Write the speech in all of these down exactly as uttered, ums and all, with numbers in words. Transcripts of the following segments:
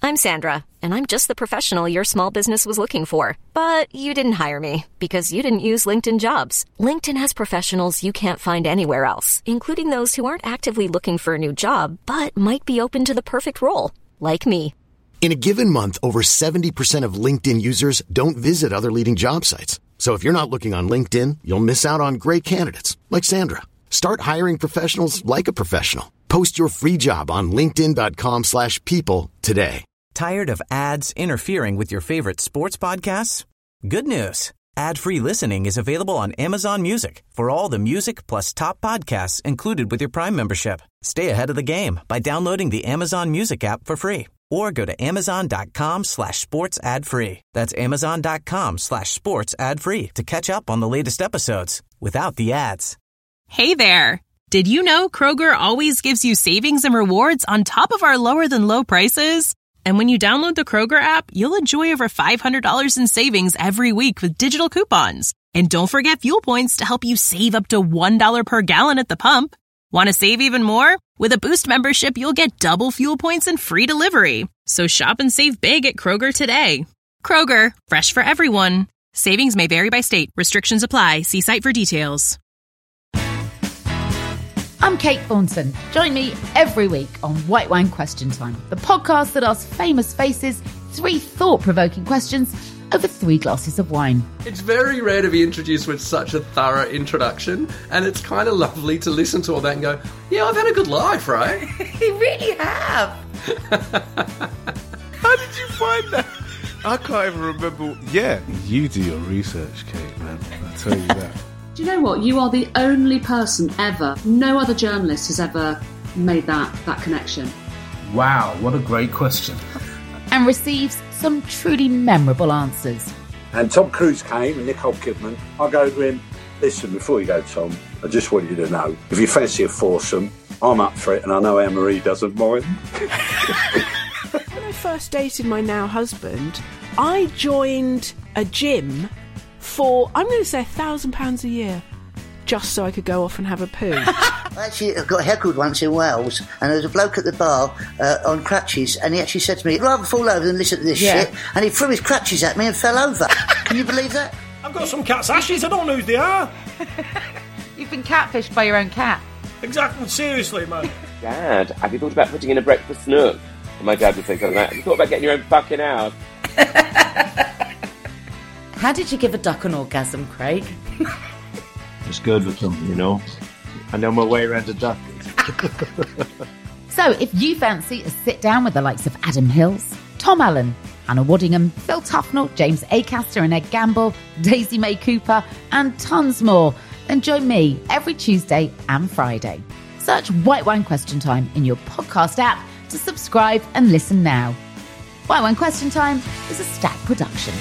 I'm Sandra, and I'm just the professional your small business was looking for. But you didn't hire me because you didn't use LinkedIn Jobs. LinkedIn has professionals you can't find anywhere else, including those who aren't actively looking for a new job, but might be open to the perfect role, like me. In a given month, over seventy percent of LinkedIn users don't visit other leading job sites. So if you're not looking on LinkedIn, you'll miss out on great candidates like Sandra. Start hiring professionals like a professional. Post your free job on linkedin.com slash people today. Tired of ads interfering with your favorite sports podcasts? Good news. Ad-free listening is available on Amazon Music for all the music plus top podcasts included with your Prime membership. Stay ahead of the game by downloading the Amazon Music app for free or go to amazon.com slash sports ad free. That's amazon.com slash sports ad free to catch up on the latest episodes without the ads. Hey there. Did you know Kroger always gives you savings and rewards on top of our lower than low prices? And when you download the Kroger app, you'll enjoy over five hundred dollars in savings every week with digital coupons. And don't forget fuel points to help you save up to one dollar per gallon at the pump. Want to save even more? With a Boost membership, you'll get double fuel points and free delivery. So shop and save big at Kroger today. Kroger, fresh for everyone. Savings may vary by state. Restrictions apply. See site for details. I'm Kate Thornton. Join me every week on White Wine Question Time, the podcast that asks famous faces three thought-provoking questions over three glasses of wine. It's very rare to be introduced with such a thorough introduction, and it's kind of lovely to listen to all that and go, yeah, I've had a good life, right? You really have. How did you find that? I can't even remember. Yeah, you do your research, Kate, man. I'll tell you that. Do you know what? You are the only person ever, no other journalist has ever made that, that connection. Wow, what a great question. And receives some truly memorable answers. And Tom Cruise came and Nicole Kidman. I go to him, listen, before you go, Tom, I just want you to know, if you fancy a foursome, I'm up for it, and I know Anne-Marie doesn't mind. When I first dated my now husband, I joined a gym for, I'm going to say, a thousand pounds a year, just so I could go off and have a poo. Actually, I got heckled once in Wales, and there was a bloke at the bar uh, on crutches, and he actually said to me, I'd rather fall over than listen to this Yeah. shit, and he threw his crutches at me and fell over. Can you believe that? I've got some cat's ashes, I don't know who they are. You've been catfished by your own cat. Exactly, seriously, man. Dad, have you thought about putting in a breakfast nook? And my dad would say something like, have you thought about getting your own fucking house? How did you give a duck an orgasm, Craig? Just good with them, you know. I know my way around a duck. So, if you fancy a sit down with the likes of Adam Hills, Tom Allen, Hannah Waddingham, Phil Tufnell, James Acaster and Ed Gamble, Daisy May Cooper, and tons more, then join me every Tuesday and Friday. Search White Wine Question Time in your podcast app to subscribe and listen now. White Wine Question Time is a Stack production.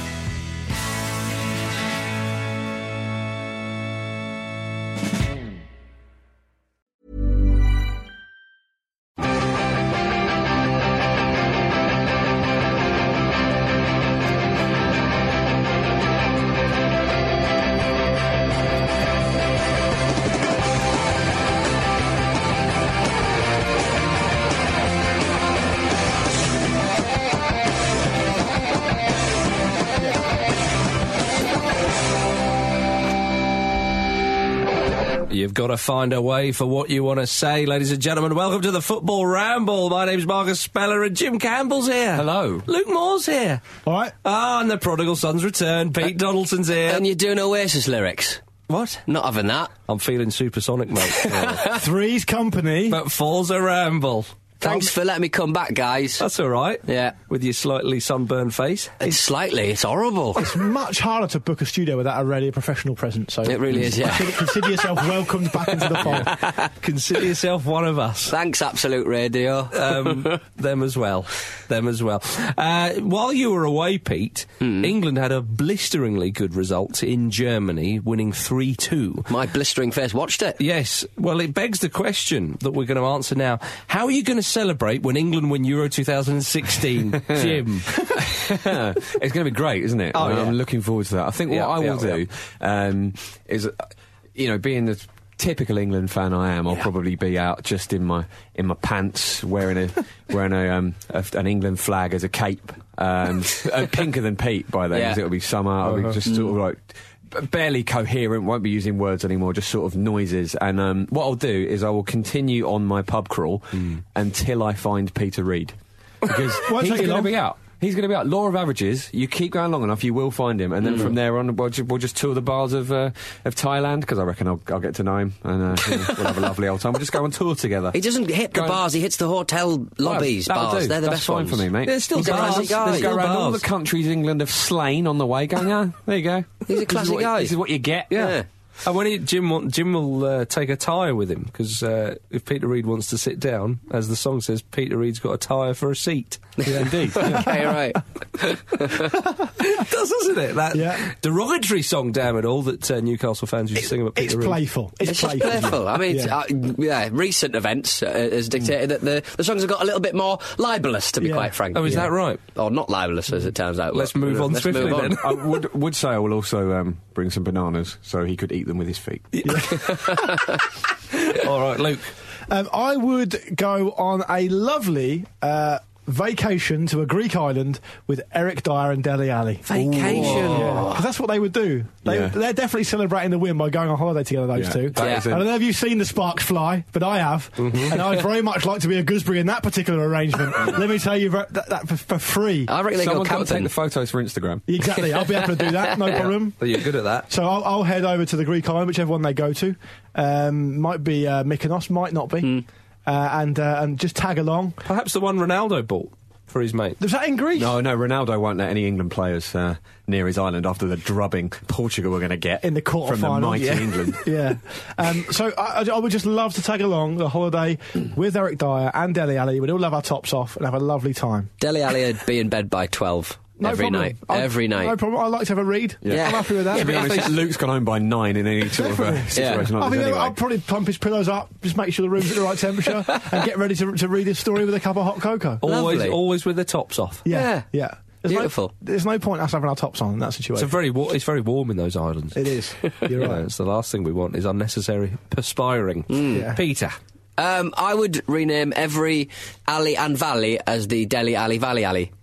You've got to find a way for what you want to say, ladies and gentlemen. Welcome to the Football Ramble. My name's Marcus Speller and Jim Campbell's here. Hello. Luke Moore's here. All right. Ah, and the prodigal son's returned. Pete Donaldson's here. And you're doing Oasis lyrics. What? Not having that. I'm feeling supersonic, mate. Yeah. Three's company. But four's a ramble. Thanks for letting me come back, guys. That's all right. Yeah. With your slightly sunburned face. It's slightly. It's horrible. It's much harder to book a studio without a really professional presence. So it really is, yeah. Consider, consider yourself welcomed back into the fold. Consider yourself one of us. Thanks, Absolute Radio. Um, them as well. Them as well. Uh, while you were away, Pete, mm. England had a blisteringly good result in Germany, winning three two. My blistering face watched it. Yes. Well, it begs the question that we're going to answer now. How are you going to celebrate when England win Euro twenty sixteen, Jim? It's going to be great, isn't it? Oh, I'm yeah. looking forward to that. I think what yeah, I will yeah, do yeah. um, is, uh, you know, being the typical England fan I am, I'll Yeah. probably be out just in my in my pants, wearing a wearing a, um, a an England flag as a cape, um, uh, pinker than Pete by then, Yeah. because it'll be summer. I'll Uh-huh. be just sort of like b- barely coherent, won't be using words anymore, just sort of noises. And um, what I'll do is I will continue on my pub crawl until I find Peter Reid, because Won't he's take you going to long. be out. He's going to be out. Law of averages. You keep going long enough, you will find him, and then from there on, we'll just, we'll just tour the bars of uh, of Thailand, because I reckon I'll, I'll get to know him, and uh, you know, we'll have a lovely old time. We'll just go on tour together. He doesn't hit the Go on. bars, he hits the hotel lobbies, Well, that'll bars. do. They're the That's best fine ones. for me, mate. There's still He's a bars. classic There's guy. still Go around all bars. the countries England have slain on the way, going, yeah, there you go. He's a This is classic what- guy. This is what you get. Yeah. And when he, Jim, want, Jim will uh, take a tyre with him, because uh, if Peter Reid wants to sit down, as the song says, Peter Reid's got a tyre for a seat. Yeah, indeed. Okay, right. It does, doesn't it? That Yeah. derogatory song, damn it all, that uh, Newcastle fans used to sing about It's Peter Reid. playful. It's, It's just playful. playful. I mean, Yeah. it's, uh, yeah, recent events uh, has dictated that the, the songs have got a little bit more libelous, to be Yeah. quite frank. Oh, is that right? Or not libelous, as it turns out. Let's but, move you know, on let's swiftly move on. then. I would, would say I will also um, bring some bananas so he could eat them with his feet. All right, Luke. Um, I would go on a lovely uh, vacation to a Greek island with Eric Dyer and Dele Alli. Vacation. Because that's what they would do. They, Yeah. They're definitely celebrating the win by going on holiday together, those Yeah, two. that Yeah. is a- I don't know if you've seen the sparks fly, but I have. Mm-hmm. And I'd very much like to be a gooseberry in that particular arrangement. Let me tell you that, that for, for free. I reckon they go Someone's got to take camping. the photos for Instagram. Exactly. I'll be able to do that, no problem. You're good at that. So I'll, I'll head over to the Greek island, whichever one they go to. Um, might be uh, Mykonos, might not be. Hmm. Uh, and uh, and just tag along. Perhaps the one Ronaldo bought for his mate. Was that in Greece? No, no, Ronaldo won't let any England players uh, near his island after the drubbing Portugal were going to get In the from the quarterfinals. mighty Yeah. England. Yeah. Um, so I, I I would just love to tag along the holiday with Eric Dyer and Dele Alli. We'd all have our tops off and have a lovely time. Dele Alli would be in bed by twelve No every problem. night. I- every night. No problem. I like to have a read. Yeah. I'm happy with that. To be honest, Luke's gone home by nine in any sort of uh, Definitely. situation I like mean, this anyway. I'll probably pump his pillows up, just make sure the room's at the right temperature, and get ready to, to read his story with a cup of hot cocoa. Always, Lovely. always with the tops off. Yeah, Yeah. yeah. There's Beautiful. No, there's no point us having our tops on in that It's situation. a very, wa- it's very warm in those islands. It is. You're You know, right. it's the last thing we want is unnecessary perspiring. Yeah. Peter. Um, I would rename every alley and valley as the Dele Alli Valley Alley.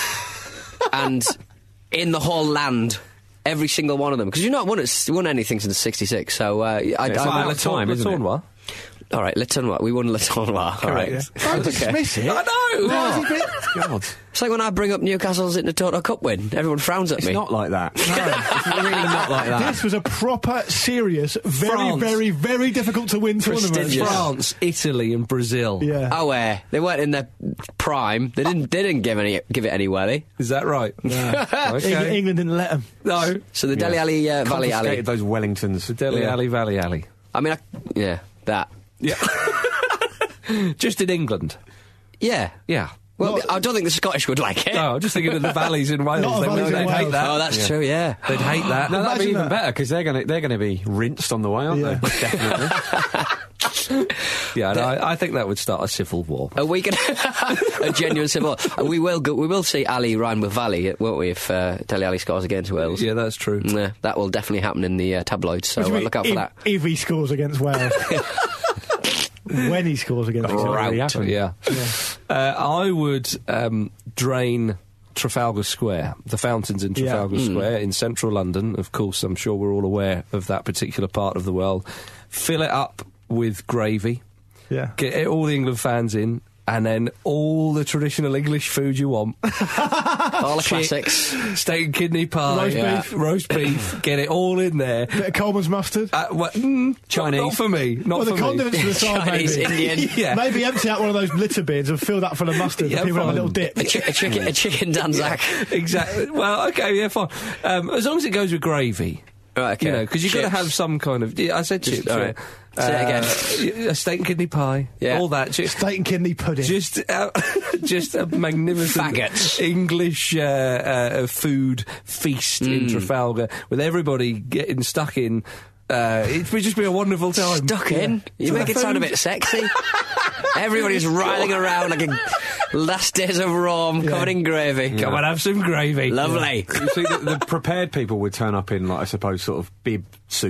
And in the whole land, every single one of them. Because you've not won, it, won anything since sixty-six, so... Uh, I, It's I, about I, the time, isn't it? Tournoi. all right, Le Tournoi. We won Le Tournoi. All right. Don't dismiss it. I know. Why has he been- God. It's like when I bring up Newcastle's Intertoto Cup win. Everyone frowns at It's me. not like that. No, it's really not like that. This was a proper, serious, very, France. very, very difficult to win tournament. Prestigious. France, Italy, and Brazil. Yeah. Oh, uh, they weren't in their prime. They didn't. They didn't give any. Give it any welly. Is that right? England, Okay. England didn't let them. No. So the Dele Alli uh, Valley Alley. Confiscated those Wellingtons. The Dele Yeah. Alli Valley Alley. I mean, I, yeah, that. Yeah. Just in England. Yeah. Yeah. Well, I don't think the Scottish would like it. No, I'm just thinking of the valleys in Wales. Lot of They valleys would, in they'd hate Wales. that. Oh, that's true. Yeah. They'd hate that. No, that'd be Imagine even that. better because they're going to they're going to be rinsed on the way, aren't Yeah. they? Definitely. Yeah, no, I, I think that would start a civil war. Are we going a genuine civil? Uh, we will. Go, we will see Ali rhyme with Valley, won't we? If uh, Dele Alli scores against Wales. Yeah, that's true. Yeah, that will definitely happen in the uh, tabloids. So What do uh, you look out mean, for if, that. If he scores against Wales. When he scores against Wales. already Rout, happened. yeah. Uh, I would um, drain Trafalgar Square, the fountains in Yeah. Trafalgar Mm. Square in central London. Of course, I'm sure we're all aware of that particular part of the world. Fill it up with gravy. Yeah. Get all the England fans in. And then all the traditional English food you want. All the Chick, classics. steak and kidney pie. Roast yeah, beef. Roast beef. Get it all in there. Bit of Coleman's mustard. Uh, what, mm, Chinese. Not, not for me. Not well, for the condiments me. to the side, Chinese, maybe. Indian. Yeah. Maybe empty out one of those litter bins and fill that full of mustard. Yeah, and people have a fine. little dip. A, chi- a chicken, a chicken Danzak. Exactly. Well, okay, yeah, fine. Um, as long as it goes with gravy. Right, okay. You know, because you've got to Chips. have some kind of... Yeah, I said Just- chips. all yeah. right. Say it again. A steak and kidney pie. Yeah. All that. Just, Steak and kidney pudding. just, uh, just a magnificent Faggots. English uh, uh, food feast in Mm. Trafalgar with everybody getting stuck in. Uh, it would just be a wonderful time. Stuck in. You To make the it sound a food. bit sexy. Everybody's writhing around like a last days of Rome, covered in gravy. Come and have some gravy. Lovely. You see, the, the prepared people would turn up in, like, I suppose, sort of bib suits.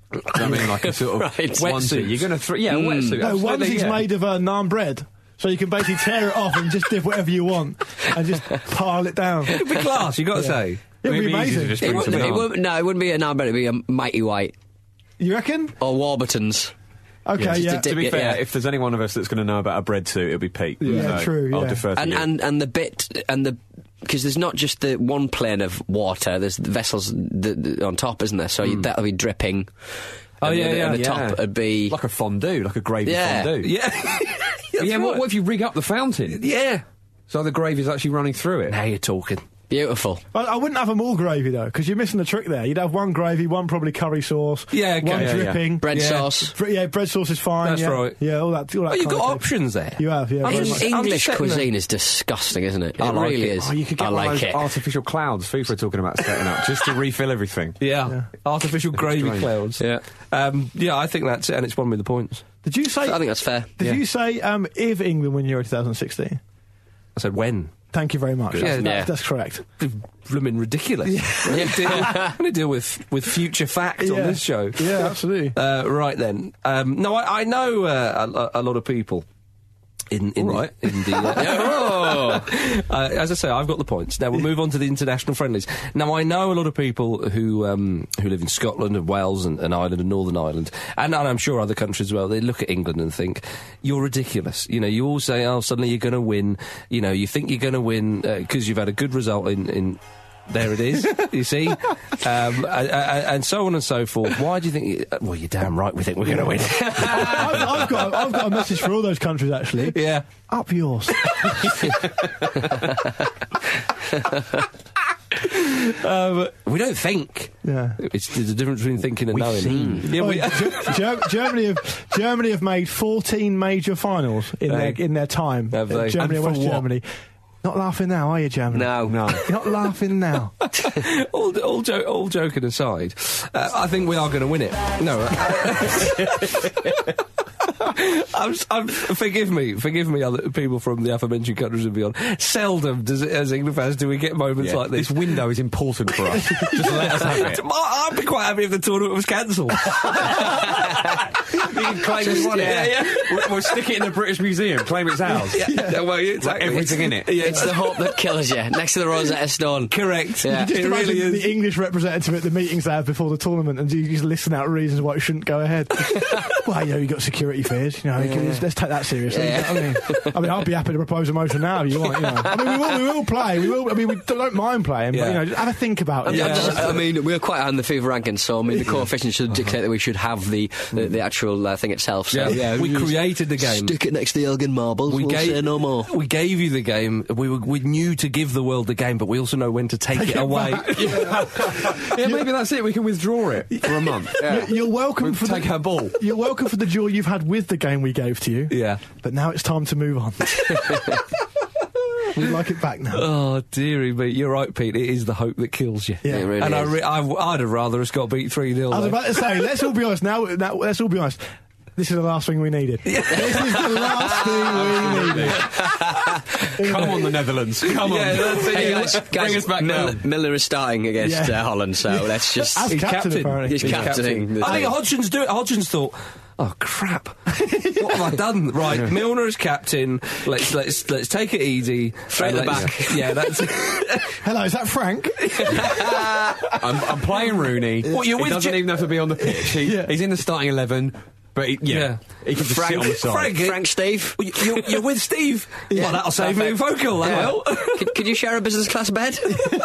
I mean, like a sort of Right. onesie. Wetsuits. You're going to throw, yeah, a Mm. wetsuit. No, absolutely, onesie's yeah. made of uh, naan bread. So you can basically tear it off and just dip whatever you want and just pile it down. It'd be class, you got to say. It'd be It'd be easy to amazing. just It bring wouldn't, some it on. wouldn't, no, it wouldn't be a naan bread, it'd be a Mighty White. You reckon? Or Warburton's. Okay, Yeah, yeah. just to, to be Yeah, fair, yeah. if there's any one of us that's going to know about a bread suit, it'll be Pete. Yeah, So true, I'll yeah. defer to And, you. and and the bit and the because there's not just the one plane of water. There's the vessels the, the, on top, isn't there? So you, that'll be dripping. Oh, and yeah, the, yeah. and the Yeah. top would be like a fondue, like a gravy Yeah. fondue. Yeah. yeah, what, what if you rig up the fountain? Yeah. So the gravy's actually running through it? Now you're talking. beautiful. I, I wouldn't have them all gravy though, because you're missing the trick there. You'd have one gravy, one probably curry sauce, Yeah, okay. one Yeah, yeah. dripping, Bread yeah. sauce. Bre- yeah, bread sauce is fine. That's yeah. right. Yeah, all that. All that Oh, you've kind got of options there. You have, yeah. I'm very just- much. I'm English setting cuisine a- is disgusting, isn't it? I It like really it. is. Oh, you could get I one like of those it. artificial clouds FIFA are talking about setting up, just to refill everything. Yeah. Artificial gravy strange. clouds. Yeah. Um, yeah, I think that's it, and it's won me the points. Did you say? I think that's fair. Did Yeah. you say um, if England win Euro twenty sixteen? I said when. Thank you very much. Yeah, That's, yeah. that's, that's correct. Blooming ridiculous. I'm going to deal, I'm gonna deal with, with future fact on Yeah. this show. Yeah, absolutely. Uh, right then. Um, no, I, I know uh, a, a lot of people in in, All right. the, in the. Uh, uh, as I say, I've got the points. Now we'll move on to the international friendlies. Now I know a lot of people who um, who live in Scotland and Wales and, and Ireland and Northern Ireland, and, and I'm sure other countries as well. They look at England and think you're ridiculous. You know, you all say, "Oh, suddenly you're going to win." You know, you think you're going to win because you've had a good result in. in There it is, you see, um, and, and so on and so forth. Why do you think? You, well, you're damn right. We think we're going to win. I've, I've got I've got a message for all those countries actually. Yeah, up yours. um, we don't think. Yeah, it's there's a difference between thinking and We've knowing. seen. Yeah, Oh, we, Ge- Ger- Germany have Germany have made fourteen major finals in Hey. their in their time. Have Uh, they? Germany And and for West what? Germany. Not laughing now, are you, Germany? No. No. You're not laughing now. all, all, jo- all joking aside, uh, I think we are going to win it. No, uh, I'm, s- I'm, forgive me, forgive me, other people from the aforementioned countries and beyond. Seldom does it, as England fans, do we get moments Yeah. like this. This window is important for us. Just let us have it. I- I'd be quite happy if the tournament was cancelled. You can claim we won it. Yeah, yeah. We'll, we'll stick it in the British Museum, claim it's ours. Yeah, yeah, well, exactly. everything in it. Yeah, It's the hope that kills you, next to the Rosetta Stone. correct. Yeah. Just It imagine really is. the English representative at the meetings they have before the tournament, and you just listen out reasons why it shouldn't go ahead. Well, you know, you got security fears. You know, you can- let's take that seriously. Yeah. You know what I mean, I mean, I'd be happy to propose a motion now if you want. You know, I mean, we will, we will play. We will. I mean, we don't mind playing, Yeah. but you know, just have a think about it. Yeah. I'm just- I mean, we're quite high on the FIFA rankings, so I mean, the coefficient should dictate that we should have the the, the actual uh, thing itself. So, Yeah, yeah, we just created the game. Stick it next to the Elgin marbles. We we'll gave, say no more. We gave you the game. We were, we knew to give the world the game, but we also know when to take, it, it away. Yeah, maybe that's it. We can withdraw it for a month. Yeah. You're, you're welcome We'll for take the, her ball. You're welcome for the joy you've had with the game we gave to you. Yeah. But now it's time to move on. We'd like it back now. Oh, dearie me. You're right, Pete. It is the hope that kills you. Yeah. It really and I is. re- I, I'd have rather us got beat three nil. I was about to say, let's all be honest. Now, now let's all be honest. This is the last thing we needed. This is the last thing we needed. Come on, the Netherlands. Come on. Yeah, that's it. Hey, Yeah. guys, Bring guys us back Miller, down. Miller is starting against Yeah. uh, Holland, so let's just. As He's captain, captain. apparently. He's He's captaining. the I think thing. Hodgson's do it. Hodgson's thought, oh crap, what have I done? Right, Milner is captain. Let's let's let's take it easy. Straight And at the let's- back. Yeah, that's it. Hello, is that Frank? I'm, I'm playing Rooney. What, you're he with doesn't Je- even have to be on the pitch. He, Yeah. He's in the starting eleven, but he, yeah, Yeah. he can just Frank- sit on the side. Frank, Frank Steve. Well, You're, you're with Steve. Well, that'll save me in vocal. That will. could, could you share a business class bed?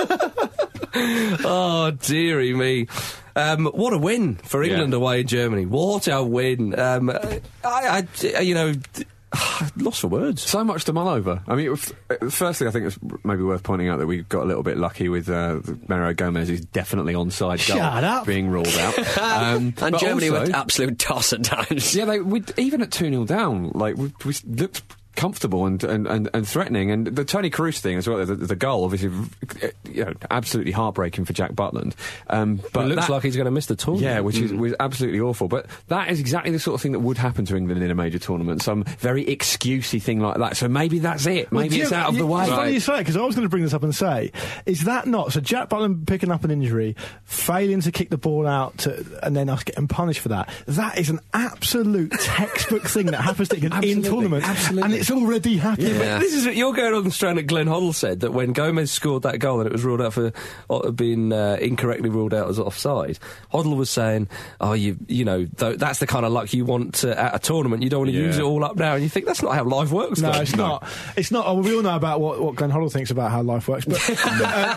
Oh, dearie me. Um, what a win for England Yeah. away in Germany. What a win. Um, I, I, you know, lost for words. So much to mull over. I mean, it was, uh, firstly, I think it's maybe worth pointing out that we got a little bit lucky with uh, Mario Gomez, who's definitely onside goal Shut up. being ruled out. Um, And but Germany also, were absolute toss at times. yeah, they, we even at two nil down, like we, we looked comfortable and, and, and, and threatening. And the Tony Kroos thing as well, the, the goal, obviously, you know, absolutely heartbreaking for Jack Butland. Um, but it looks that, like he's going to miss the tournament. Yeah, which is Mm. was absolutely awful. But that is exactly the sort of thing that would happen to England in a major tournament. Some very excusey thing like that. So maybe that's it. Maybe Well, it's yeah, out of the yeah, way. It's funny you say it, because I was going to bring this up and say, is that not... So Jack Butland picking up an injury, failing to kick the ball out, to, and then us getting punished for that, that is an absolute textbook thing that happens to England in tournaments, absolutely. and it's already happening. Yeah, but this is you're going on the strand that Glenn Hoddle said that when Gomez scored that goal and it was ruled out for uh, being uh, incorrectly ruled out as offside. Hoddle was saying, "Oh, you you know th- that's the kind of luck you want uh, at a tournament. You don't want to Yeah. use it all up now." And you think that's not how life works. No, Glenn. it's not. It's not. Oh, we all know about what, what Glenn Hoddle thinks about how life works, but, uh,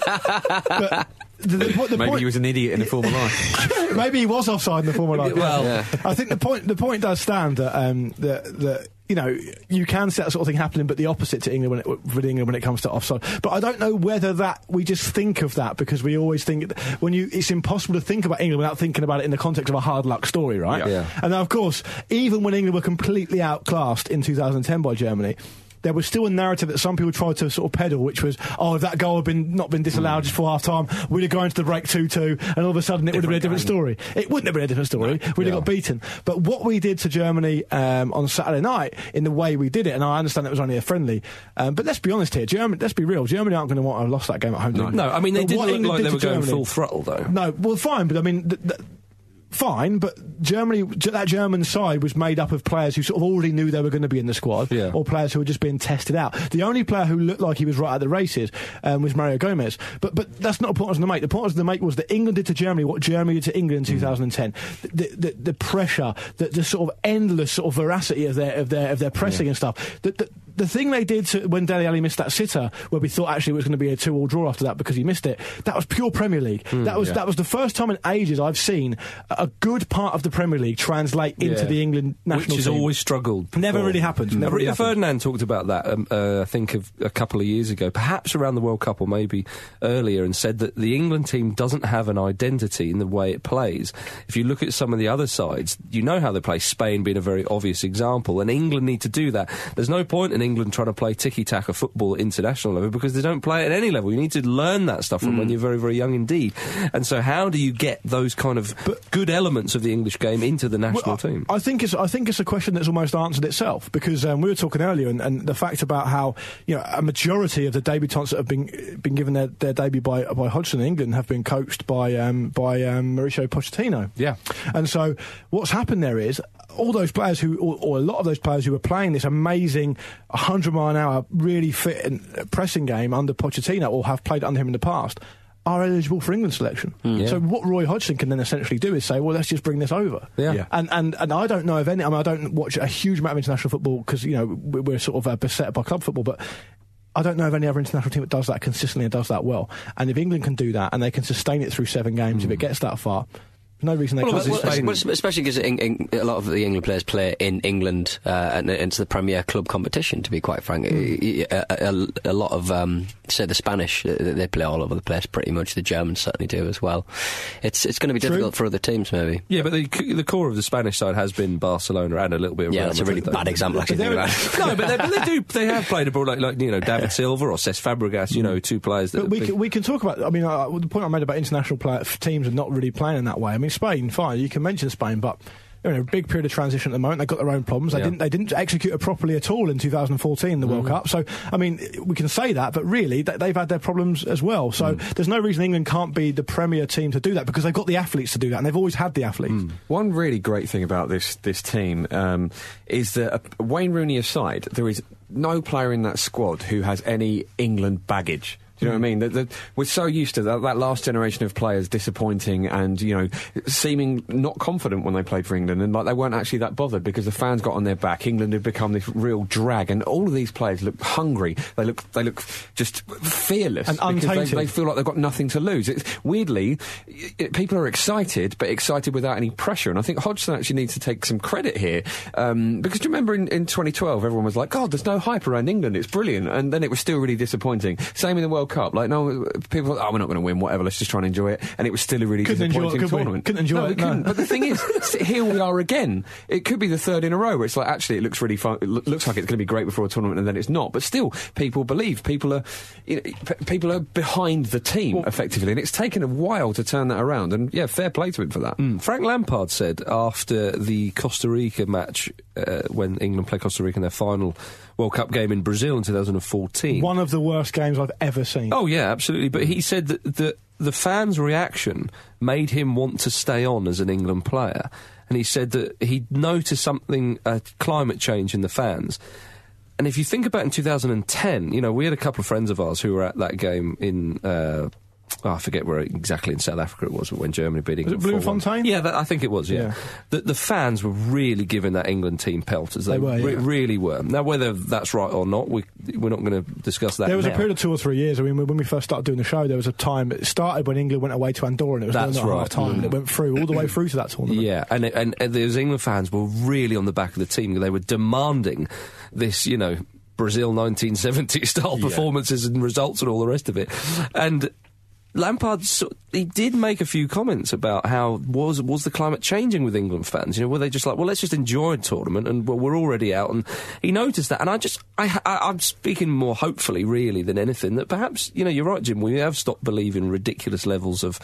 but the, the, po- the Maybe point, he was an idiot in a former life. maybe he was offside in the former life. Well, Yeah. I think the point the point does stand that um, that that. You know, you can see that sort of thing happening, but the opposite to England when it, with England when it comes to offside. But I don't know whether that we just think of that because we always think when you it's impossible to think about England without thinking about it in the context of a hard luck story, right? Yeah. Yeah. And now, of course, even when England were completely outclassed in two thousand ten by Germany, there was still a narrative that some people tried to sort of peddle, which was, oh, if that goal had been not been disallowed just for half time, we'd have gone into the break two two, and all of a sudden it would have been a different story. It wouldn't have been a different story. No. We'd Yeah. have got beaten. But what we did to Germany um, on Saturday night, in the way we did it, and I understand it was only a friendly, um, but let's be honest here, Germany, let's be real, Germany aren't going to want to have lost that game at home. No, no I mean, they But didn't what look England like did they to were going Germany- full throttle, though. No, well, fine, but I mean... Th- th- Fine, but Germany, that German side was made up of players who sort of already knew they were going to be in the squad, Yeah. or players who were just being tested out. The only player who looked like he was right at the races um, was Mario Gomez. But but that's not the point I was going to make. The point I was going to make was that England did to Germany what Germany did to England in two thousand ten. The, the, the pressure, the, the sort of endless sort of veracity of their of their of their pressing Yeah. and stuff. The, the, the thing they did to, when Dele Alli missed that sitter, where we thought actually it was going to be a two-all draw after that because he missed it, that was pure Premier League. Mm, that was yeah. that was the first time in ages I've seen a good part of the Premier League translate into Yeah. the England national Which has team. always struggled. Never before. really happened. Mm. Never really Rio happened. Ferdinand talked about that, um, uh, I think, of a couple of years ago, perhaps around the World Cup or maybe earlier, and said that the England team doesn't have an identity in the way it plays. If you look at some of the other sides, you know how they play, Spain being a very obvious example, and England need to do that. There's no point in England trying to play tiki-taka football at international level because they don't play it at any level. You need to learn that stuff from Mm. when you're very, very young indeed. And so how do you get those kind of good elements of the English game into the national Well, team? I think it's I think it's a question that's almost answered itself because um, we were talking earlier and, and the fact about how you know a majority of the debutants that have been been given their, their debut by by Hodgson in England have been coached by um, by um, Mauricio Pochettino. Yeah, and so what's happened there is all those players who, or, or a lot of those players who were playing this amazing one hundred mile an hour, really fit and pressing game under Pochettino or have played under him in the past, are eligible for England selection. Mm. Yeah. So what Roy Hodgson can then essentially do is say, well, let's just bring this over. Yeah. Yeah. And, and and I don't know of any, I mean, I don't watch a huge amount of international football because, you know, we- we're sort of uh, beset by club football, but I don't know of any other international team that does that consistently and does that well. And if England can do that and they can sustain it through seven games, if it gets that far, there's no reason they Well, can't. well, well, well, especially because a lot of the England players play in England uh, and into the Premier club competition, to be quite frank. Mm. A, a, a lot of, um, say, the Spanish, they play all over the place pretty much. The Germans certainly do as well. It's it's going to be True. difficult for other teams, maybe. Yeah, but the the core of the Spanish side has been Barcelona and a little bit of Yeah, Real that's a Madrid, really though. bad example, actually, But thinking they're- about it. No, but they, but they do. They have played abroad, like, like you know, David Silva or Cesc Fabregas. You know, two players that. But have we been- can, we can talk about. I mean, uh, the point I made about international play, teams are not really playing in that way. I mean, Spain, fine, you can mention Spain, but they're in a big period of transition at the moment. They've got their own problems. They Yeah. didn't. They didn't execute it properly at all in two thousand fourteen, the Mm-hmm. World Cup. So, I mean, we can say that, but really, they, they've had their problems as well. So, Mm. there's no reason England can't be the premier team to do that because they've got the athletes to do that, and they've always had the athletes. Mm. One really great thing about this this team um, is that uh, Wayne Rooney aside, there is no player in that squad who has any England baggage. Do you know what I mean? The, the, we're so used to that, that last generation of players disappointing and, you know, seeming not confident when they played for England, and like they weren't actually that bothered because the fans got on their back. England had become this real drag, and all of these players look hungry. They look they look just fearless And because they, untainted. they feel like they've got nothing to lose. It's, weirdly, it, people are excited, but excited without any pressure. And I think Hodgson actually needs to take some credit here um, because do you remember in, in twenty twelve everyone was like, God, there's no hype around England. It's brilliant, and then it was still really disappointing. Same in the World World Cup. Like, no, people, oh, we're not going to win, whatever, let's just try and enjoy it. And it was still a really Couldn't enjoy disappointing it, could we? tournament. Couldn't enjoy no, it, we couldn't. no. But the thing is, here we are again. It could be the third in a row where it's like, actually, it looks really fun. It lo- looks like it's going to be great before a tournament, and then it's not. But still, people believe. People are, you know, p- people are behind the team, well, effectively. And it's taken a while to turn that around. And, yeah, fair play to him for that. Mm. Frank Lampard said after the Costa Rica match, uh, when England played Costa Rica in their final World Cup game in Brazil in two thousand fourteen. One of the worst games I've ever seen. Oh, yeah, absolutely. But he said that the, the fans' reaction made him want to stay on as an England player. And he said that he noticed something, uh, climate change in the fans. And if you think about in two thousand ten, you know, we had a couple of friends of ours who were at that game in... Uh, Oh, I forget where exactly in South Africa it was, but when Germany beat England. Was it Bloemfontein? Yeah, that, I think it was, yeah. yeah. The, the fans were really giving that England team pelters. They, they were, yeah. re- really were. Now, whether that's right or not, we, we're not going to discuss that There was now. a period of two or three years. I mean, when we first started doing the show, there was a time, it started when England went away to Andorra, and it was that's one and a right. half time, mm. and it went through, all the way through to that tournament. Yeah, and, it, and, and those England fans were really on the back of the team. They were demanding this, you know, Brazil nineteen seventy style yeah. performances and results and all the rest of it. And Lampard, he did make a few comments about how was was the climate changing with England fans. You know, were they just like, well, let's just enjoy a tournament, and well, we're already out. And he noticed that, and I just, I, I, I'm speaking more hopefully, really, than anything, that perhaps, you know, you're right, Jim, we have stopped believing ridiculous levels of.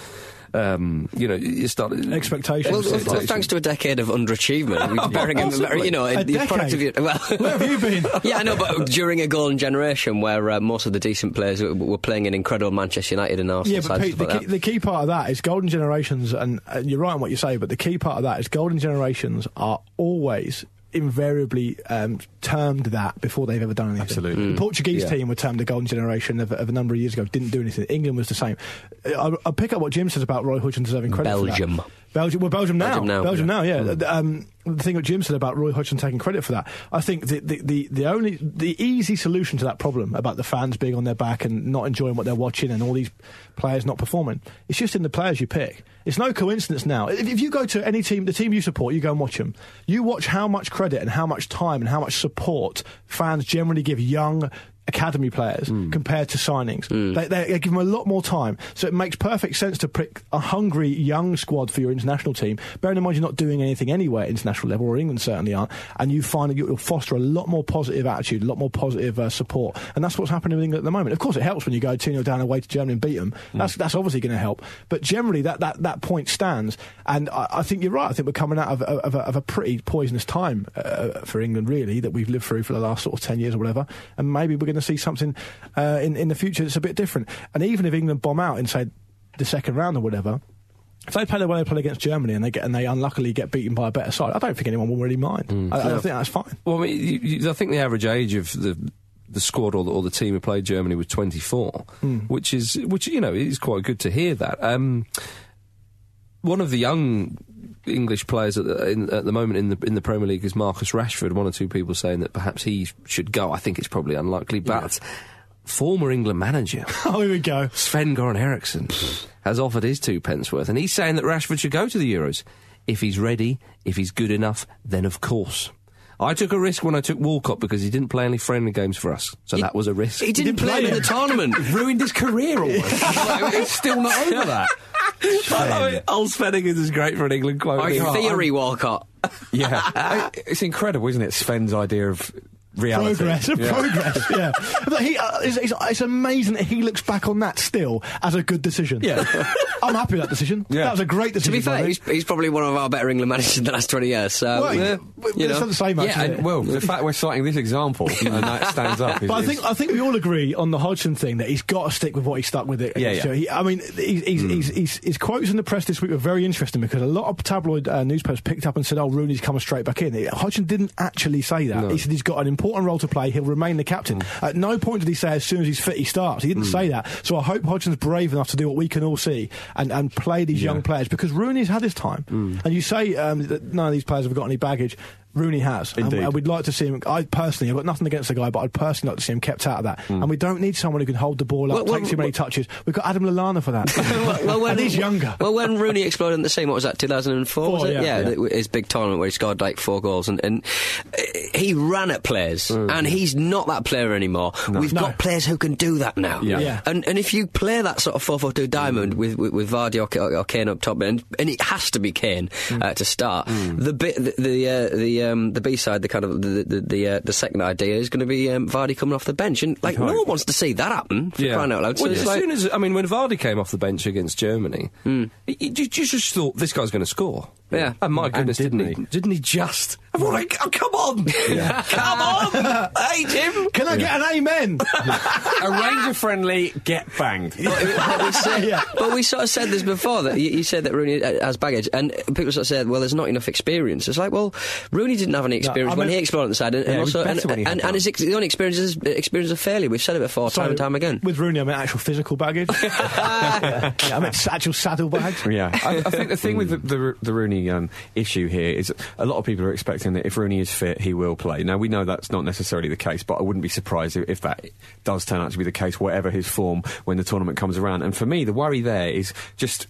Um, you know, you start expectations. Well, well, well, thanks to a decade of underachievement, bearing in, you know, a the decade. product of your, well, where have you been? Yeah, I know, but during a golden generation where uh, most of the decent players were, were playing in incredible Manchester United and Arsenal. Yeah, but Pete, the, like key, the key part of that is golden generations, and, and you're right in what you say. But the key part of that is golden generations are always. Invariably um, termed that before they've ever done anything. Absolutely. The Portuguese yeah. team were termed the golden generation of, of a number of years ago, didn't do anything. England was the same. I, I'll pick up what Jim says about Roy Hodgson deserving credit Belgium. for that. Belgium. Well, Belgium now. Belgium now, Belgium yeah. now, yeah. Mm. Um, the thing that Jim said about Roy Hodgson taking credit for that, I think the, the, the, the only, the easy solution to that problem about the fans being on their back and not enjoying what they're watching and all these players not performing, it's just in the players you pick. It's no coincidence now. If, if you go to any team, the team you support, you go and watch them, you watch how much credit and how much time and how much support fans generally give young academy players mm. compared to signings. Mm. They, they, they give them a lot more time. So it makes perfect sense to pick a hungry young squad for your international team. Bearing in mind you're not doing anything anywhere at international level, or England certainly aren't, and you find that you'll foster a lot more positive attitude, a lot more positive uh, support. And that's what's happening with England at the moment. Of course, it helps when you go two nil down away to Germany and beat them. Mm. That's, that's obviously going to help. But generally, that, that, that point stands. And I, I think you're right. I think we're coming out of, of, a, of a pretty poisonous time uh, for England, really, that we've lived through for the last sort of ten years or whatever. And maybe we're going to see something Uh, in, in the future it's a bit different. And even if England bomb out in, say, the second round or whatever, if they play the way they play against Germany and they get and they unluckily get beaten by a better side, I don't think anyone will really mind. Mm. I, I think that's fine. Well, I mean, you, you, I think the average age of the the squad or the, or the team who played Germany was twenty-four, mm. which is which you know is quite good to hear that. Um, one of the young English players at the, in, at the moment in the in the Premier League is Marcus Rashford. One or two people saying that perhaps he should go. I think it's probably unlikely, but yeah. former England manager oh, here we go, Sven-Göran Eriksson has offered his two pence worth, and he's saying that Rashford should go to the Euros if he's ready, if he's good enough. Then of course. I took a risk when I took Walcott because he didn't play any friendly games for us, so he, that was a risk. He didn't, he didn't play, play in the tournament. Ruined his career almost. Like, it's still not over that. Old Svenningen is great for an England quote. I theory I'm, Walcott. Yeah, it's incredible, isn't it? Sven's idea of reality. Progress, yeah. progress, yeah. But he, uh, it's, it's, it's amazing that he looks back on that still as a good decision. Yeah. I'm happy with that decision. Yeah. That was a great decision. To be fair, he's, he's probably one of our better England managers in the last twenty years. So, well, yeah, you know. It's not the same, yeah, and, well, the fact we're citing this example and that stands up. Is, but I think I think we all agree on the Hodgson thing that he's got to stick with what he stuck with. It. Yeah, yeah. He, I mean, he's, he's, mm. he's, he's, his quotes in the press this week were very interesting because a lot of tabloid uh, newspapers picked up and said, "Oh, Rooney's coming straight back in." Hodgson didn't actually say that. No. He said he's got an important role to play. He'll remain the captain. Mm. At no point did he say as soon as he's fit he starts. He didn't mm. say that. So I hope Hodgson's brave enough to do what we can all see and, and play these yeah. young players, because Rooney's had his time. Mm. And you say um, that none of these players have got any baggage. Rooney has. And, Indeed. and we'd like to see him. I personally, I've got nothing against the guy, but I'd personally like to see him kept out of that. Mm. And we don't need someone who can hold the ball up, Well, take well, too many well- touches. We've got Adam Lallana for that. well, well, when, and he's younger. Well, when Rooney exploded in the scene, what was that, two thousand four? Was Four, it? yeah. Yeah, Yeah. the- his big tournament where he scored like four goals, and, and uh, he ran at players, Mm. and he's not that player anymore. We've No. got players who can do that now. Yeah. Yeah. And and if you play that sort of four four two diamond with, with with Vardy or, or, or Kane up top, and and it has to be Kane uh, to start. The bit, the the uh, the, um, the B side, the kind of the the the, uh, the second idea is going to be um, Vardy coming off the bench, and like no one wants to see that happen. For crying out loud. So Well, it's as like- soon as I mean, when Vardy came off the bench against Germany, you, you just thought this guy's going to score. Yeah. And my And goodness, didn't didn't he? Didn't he just? Everyone, like, oh, come on, come on, hey Jim, Can I get an amen? A Ranger friendly get banged. but, but we said, but we sort of said this before, that you, you said that Rooney uh, has baggage, and people sort of said, well, there's not enough experience. It's like, well, Rooney didn't have any experience I when mean- he explored on the side, and, Yeah, and he was also, better and, when he had and, that. and his ex- the only experience is experience of failure. We've said it before, time So, and time again. With Rooney, I mean actual physical baggage. yeah. Yeah, I mean actual saddle bags. Yeah, I, I think the thing with the, the, the Rooney um, issue here is a lot of people are expecting that if Rooney is fit, he will play. Now, we know that's not necessarily the case, but I wouldn't be surprised if, if that does turn out to be the case, whatever his form when the tournament comes around. And for me, the worry there is just...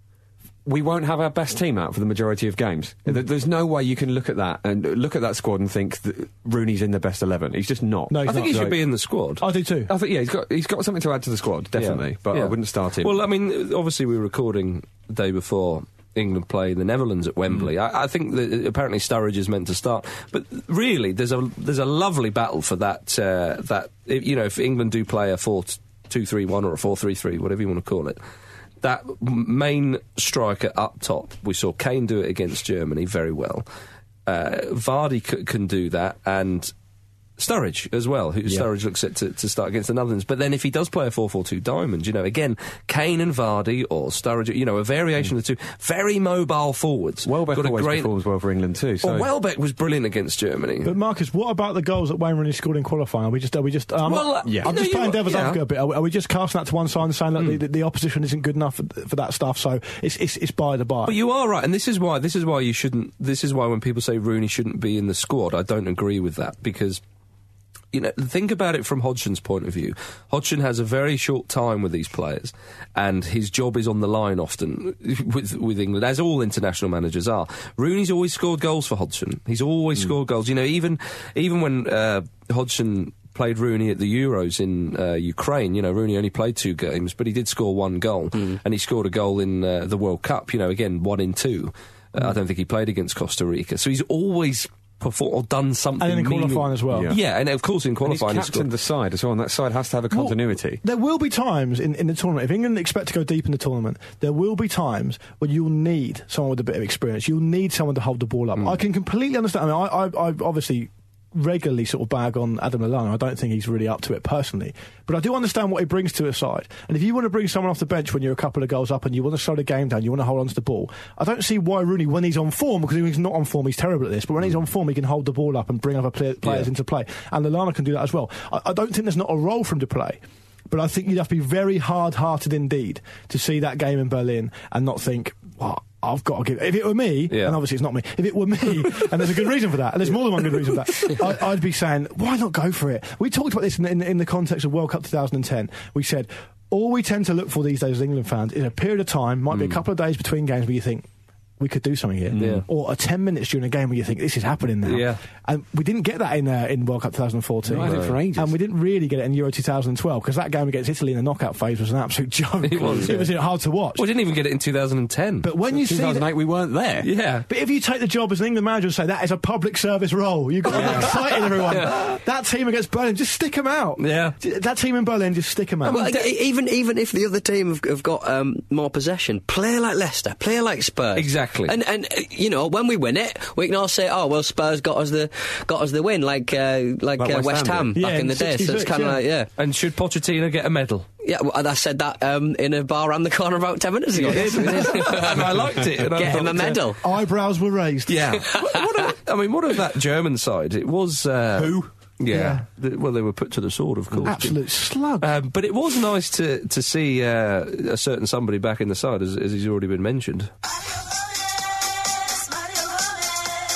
we won't have our best team out for the majority of games. There- There's no way you can look at that and look at that squad and think that Rooney's in the best eleven. He's just not. I think he should be in the squad. I do too. I think yeah, he's got he's got something to add to the squad, definitely. Yeah. But Yeah. I wouldn't start him. Well, I mean, obviously we were recording the day before England play the Netherlands at Wembley. Mm. I, I think that apparently Sturridge is meant to start, but really there's a there's a lovely battle for that. Uh, that you know, if England do play a four two three one or a four three three, whatever you want to call it. That main striker up top, we saw Kane do it against Germany very well. Uh, Vardy c- can do that, and Sturridge as well, who Yeah. Sturridge looks set to, to start against the Netherlands. But then if he does play a four four two diamond, you know, again, Kane and Vardy or Sturridge, you know, a variation of the two, very mobile forwards. Welbeck Got a always great- performs well for England too. So. Well, Welbeck was brilliant against Germany. But Marcus, what about the goals that Wayne Rooney scored in qualifying? Are we just, are we just, um, Well, uh, yeah. you I'm know, just you- playing devil's yeah. advocate a bit. Are we, are we just casting that to one side and saying that the, the, the opposition isn't good enough for, for that stuff? So it's it's, it's by the by. But you are right, and this is why this is why you shouldn't. This is why when people say Rooney shouldn't be in the squad, I don't agree with that, because, you know, think about it from Hodgson's point of view. Hodgson has a very short time with these players, and his job is on the line often with with England, as all international managers are. Rooney's always scored goals for Hodgson. He's always scored goals. You know, even even when uh, Hodgson played Rooney at the Euros in uh, Ukraine, you know, Rooney only played two games, but he did score one goal, and he scored a goal in uh, the World Cup. You know, again, one in two. Uh, I don't think he played against Costa Rica, so he's always performed or done something. And in meaning- qualifying as well. Yeah. yeah, and of course in And he's qualifying, he captained scored. the side as well, and that side has to have a continuity. There will be times in, in the tournament, if England expect to go deep in the tournament, there will be times where you'll need someone with a bit of experience. You'll need someone to hold the ball up. I can completely understand. I mean, I, I, I obviously regularly sort of bag on Adam Lallana. I don't think he's really up to it personally. But I do understand what he brings to a side. And if you want to bring someone off the bench when you're a couple of goals up and you want to slow the game down, you want to hold on to the ball, I don't see why Rooney, when he's on form, because when he's not on form, he's terrible at this, but when he's on form, he can hold the ball up and bring other play- players Yeah. into play. And Lallana can do that as well. I, I don't think there's not a role for him to play. But I think you'd have to be very hard-hearted indeed to see that game in Berlin and not think, well, I've got to give... If it were me, Yeah. and obviously it's not me, if it were me, and there's a good reason for that, and there's more than one good reason for that, I, I'd be saying, why not go for it? We talked about this in, in, in the context of World Cup twenty ten. We said, all we tend to look for these days as England fans is a period of time, might be a couple of days between games where you think, we could do something here. Yeah. Or a ten minutes during a game where you think, this is happening now. Yeah. And we didn't get that in uh, in World Cup twenty fourteen. No, I did for ages. And we didn't really get it in Euro twenty twelve, because that game against Italy in the knockout phase was an absolute joke. It was, It yeah. was hard to watch. We didn't even get it in two thousand ten. But when you see two thousand eight, that, we weren't there. yeah. but if you take the job as an England manager and say that is a public service role, you've got to get excited, everyone. That team against Berlin, just stick them out. Yeah. That team in Berlin, just stick them out. Well, e- even even if the other team have, have got um, more possession, play like Leicester, play like Spurs. Exactly. And and uh, you know, when we win it, we can all say, "Oh, well, Spurs got us the got us the win," like uh, like, Like uh, West West Ham Ham did. back Yeah, in the in day. So it's sixty-six, kind of yeah. like, yeah, And should Pochettino get a medal? yeah. Well, I said that um, in a bar around the corner about ten minutes ago. And I liked it. And I Get him thought, a uh, medal. Eyebrows were raised. Yeah. what, what of, I mean, what of that German side? It was... Uh, Who? Yeah. Yeah. The- well, they were put to the sword, of course. Absolute slug. Um, but it was nice to, to see uh, a certain somebody back in the side, as, as he's already been mentioned.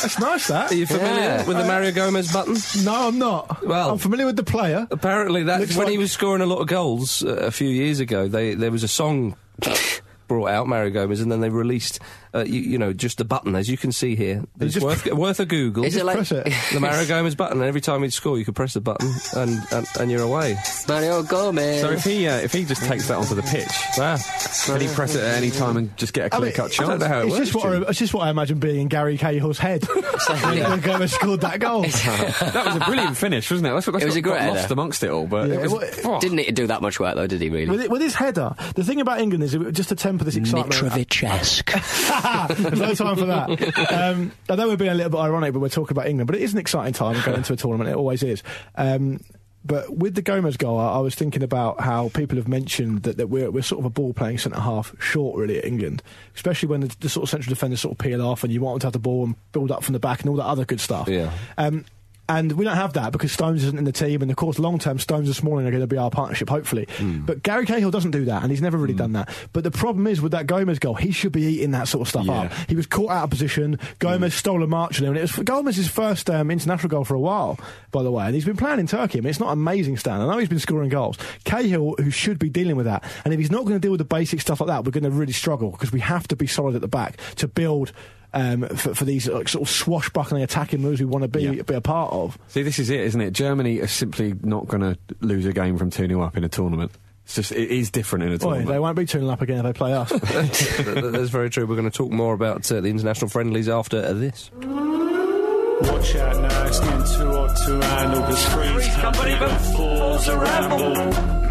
That's nice, that. Are you familiar Yeah. with the Mario Gomez button? No, I'm not. Well, I'm familiar with the player. Apparently, that Looks when like- he was scoring a lot of goals uh, a few years ago, they there was a song brought out, Mario Gomez, and then they released, uh, you, you know, just a button, as you can see here. It's just worth, worth a Google. Is it like- Press it. the Mario Gomez button, and every time he'd score, you could press the button, and and, and you're away. Mario Gomez. So if he uh, if he just takes that onto the pitch, Wow. can he press it at any time and just get a I mean, clear cut I don't shot? know how it It's works. just, what I, Jim. it's just what I imagine being in Gary Cahill's head when Gomez scored that goal. That was a brilliant finish, wasn't it? That's what, that's It was what a great got lost header. amongst it all. But Yeah, it was, it oh. Didn't need to do that much work, though, did he, really? With, it, with his header, the thing about England is, it, just to temper this excitement. Mitrovic-esque. There's no time for that. Um, I know we're being a little bit ironic, but we're talking about England. But it is an exciting time going into a tournament. It always is. Um, but with the Gomez goal, I, I was thinking about how people have mentioned that, that we're, we're sort of a ball-playing centre-half short, really, at England. Especially when the, the sort of central defenders sort of peel off and you want them to have the ball and build up from the back and all that other good stuff. Yeah. Um, And we don't have that because Stones isn't in the team, and of course, long term, Stones and Smalling are going to be our partnership, hopefully. Mm. But Gary Cahill doesn't do that, and he's never really mm. done that. But the problem is with that Gomez goal, he should be eating that sort of stuff yeah. up. He was caught out of position. Gomez mm. stole a march on him, and it was Gomez's first um, international goal for a while, by the way. And he's been playing in Turkey. I mean, it's not amazing, Stan. I know he's been scoring goals. Cahill, who should be dealing with that, and if he's not going to deal with the basic stuff like that, we're going to really struggle because we have to be solid at the back to build. Um, for, for these like, sort of swashbuckling attacking moves we want to be Yeah. be a part of. See, this is it, isn't it? Germany are simply not going to lose a game from two nil up in a tournament. It's just, it is different in a Oi, tournament. they won't be two nil up again if they play us. That's very true. We're going to talk more about uh, the international friendlies after this. Watch out now, it's getting too hot to handle. The screen's company, but falls a ramble.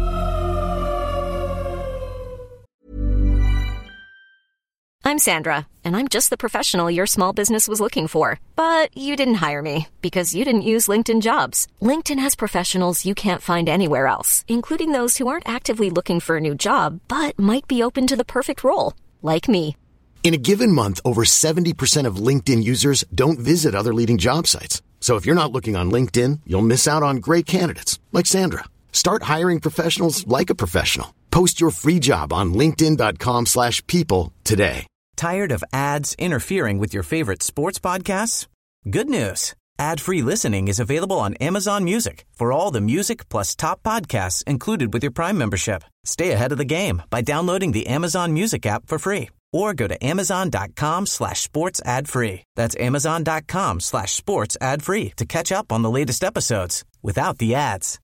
I'm Sandra, and I'm just the professional your small business was looking for. But you didn't hire me because you didn't use LinkedIn Jobs. LinkedIn has professionals you can't find anywhere else, including those who aren't actively looking for a new job, but might be open to the perfect role, like me. In a given month, over seventy percent of LinkedIn users don't visit other leading job sites. So if you're not looking on LinkedIn, you'll miss out on great candidates like Sandra. Start hiring professionals like a professional. Post your free job on linkedin.com slash people today. Tired of ads interfering with your favorite sports podcasts? Good news. Ad-free listening is available on Amazon Music for all the music plus top podcasts included with your Prime membership. Stay ahead of the game by downloading the Amazon Music app for free or go to amazon.com slash sports ad free. That's amazon.com slash sports ad free to catch up on the latest episodes without the ads.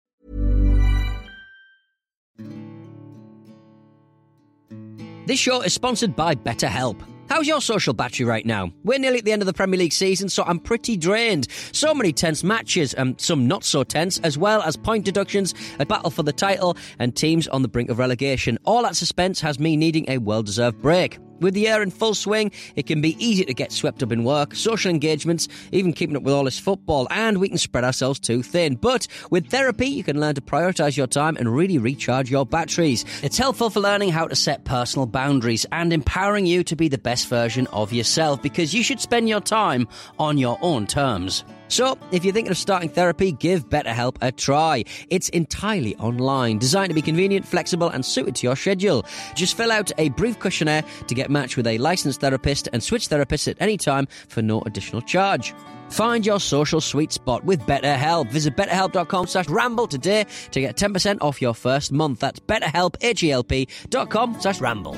This show is sponsored by BetterHelp. How's your social battery right now? We're nearly at the end of the Premier League season, so I'm pretty drained. So many tense matches, and some not so tense, as well as point deductions, a battle for the title, and teams on the brink of relegation. All that suspense has me needing a well-deserved break. With the year in full swing, it can be easy to get swept up in work, social engagements, even keeping up with all this football, and we can spread ourselves too thin. But with therapy, you can learn to prioritise your time and really recharge your batteries. It's helpful for learning how to set personal boundaries and empowering you to be the best version of yourself, because you should spend your time on your own terms. So, if you're thinking of starting therapy, give BetterHelp a try. It's entirely online, designed to be convenient, flexible, and suited to your schedule. Just fill out a brief questionnaire to get matched with a licensed therapist and switch therapists at any time for no additional charge. Find your social sweet spot with BetterHelp. Visit betterhelp.com slash ramble today to get ten percent off your first month. That's betterhelp, H-E-L-P dot com slash ramble.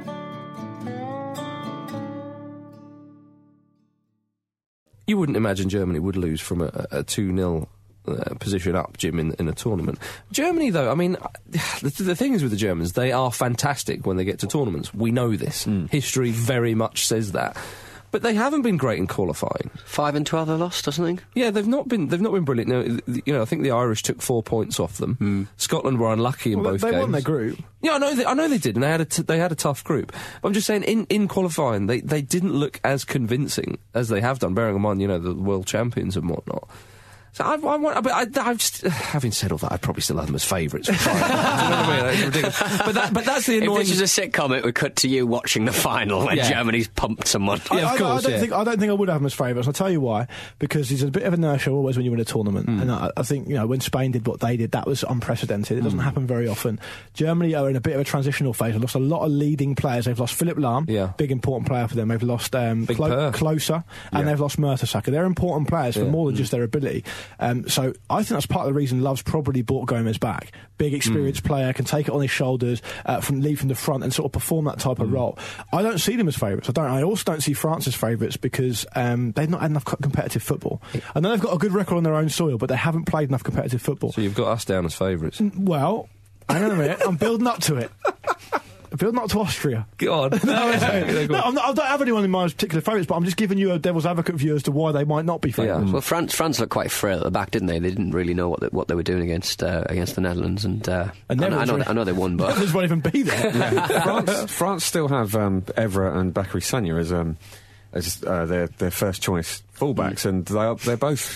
You wouldn't imagine Germany would lose from a, a two nil uh, position up, Jim, in, in a tournament. Germany, though, I mean, the, the thing is with the Germans, they are fantastic when they get to tournaments. We know this. Mm. History very much says that. But they haven't been great in qualifying. Five and twelve they lost or something. Yeah, they've not been. They've not been brilliant. Now, you know, I think the Irish took four points off them. Mm. Scotland were unlucky in well, both they games. They won their group. Yeah, I know. They, I know they did, and they had a t- they had a tough group. But I'm just saying, in, in qualifying, they they didn't look as convincing as they have done. Bearing in mind, you know, the world champions and whatnot. So I, I want, but I, I've just, having said all that, I'd probably still have them as favourites. Do you know what I it's ridiculous. but, that, but that's the annoying... If this was a sitcom, it would cut to you watching the final when Yeah. Germany's pumped someone. I, Yeah, of I- course, I don't yeah. think I don't think I would have him as favourites. I'll tell you why. Because he's a bit of inertia always when you win a tournament, Hmm. and I, I think you know when Spain did what they did, that was unprecedented. It doesn't happen very often. Germany are in a bit of a transitional phase. They've lost a lot of leading players. They've lost Philipp Lahm, Yeah. big important player for them. They've lost um, Big Klo- Per. Closer, and Yeah. they've lost Mertesacker. They're important players for Yeah. more than just their ability. Um, so I think that's part of the reason Love's probably brought Gomez back. Big experienced player, can take it on his shoulders, uh, from lead from the front and sort of perform that type of role. I don't see them as favourites. I don't. I also don't see France as favourites because um, they've not had enough co- competitive football. I know they've got a good record on their own soil, but they haven't played enough competitive football. So you've got us down as favourites. Well, hang on a minute. I'm building up to it. I'm building up to Austria. Go on. No, Yeah, no, go no, on. I'm not, I don't have anyone in mind as particular favourites, but I'm just giving you a devil's advocate view as to why they might not be favourites. Well, France France looked quite frail at the back, didn't they? They didn't really know what they, what they were doing against uh, against the Netherlands, and, uh, And I, know- I Netherlands know were- I know they won, but Netherlands won't even be there. France, France still have um, Evra and Bakary Sagna as um, as uh, their their first choice fullbacks, and they are, they're both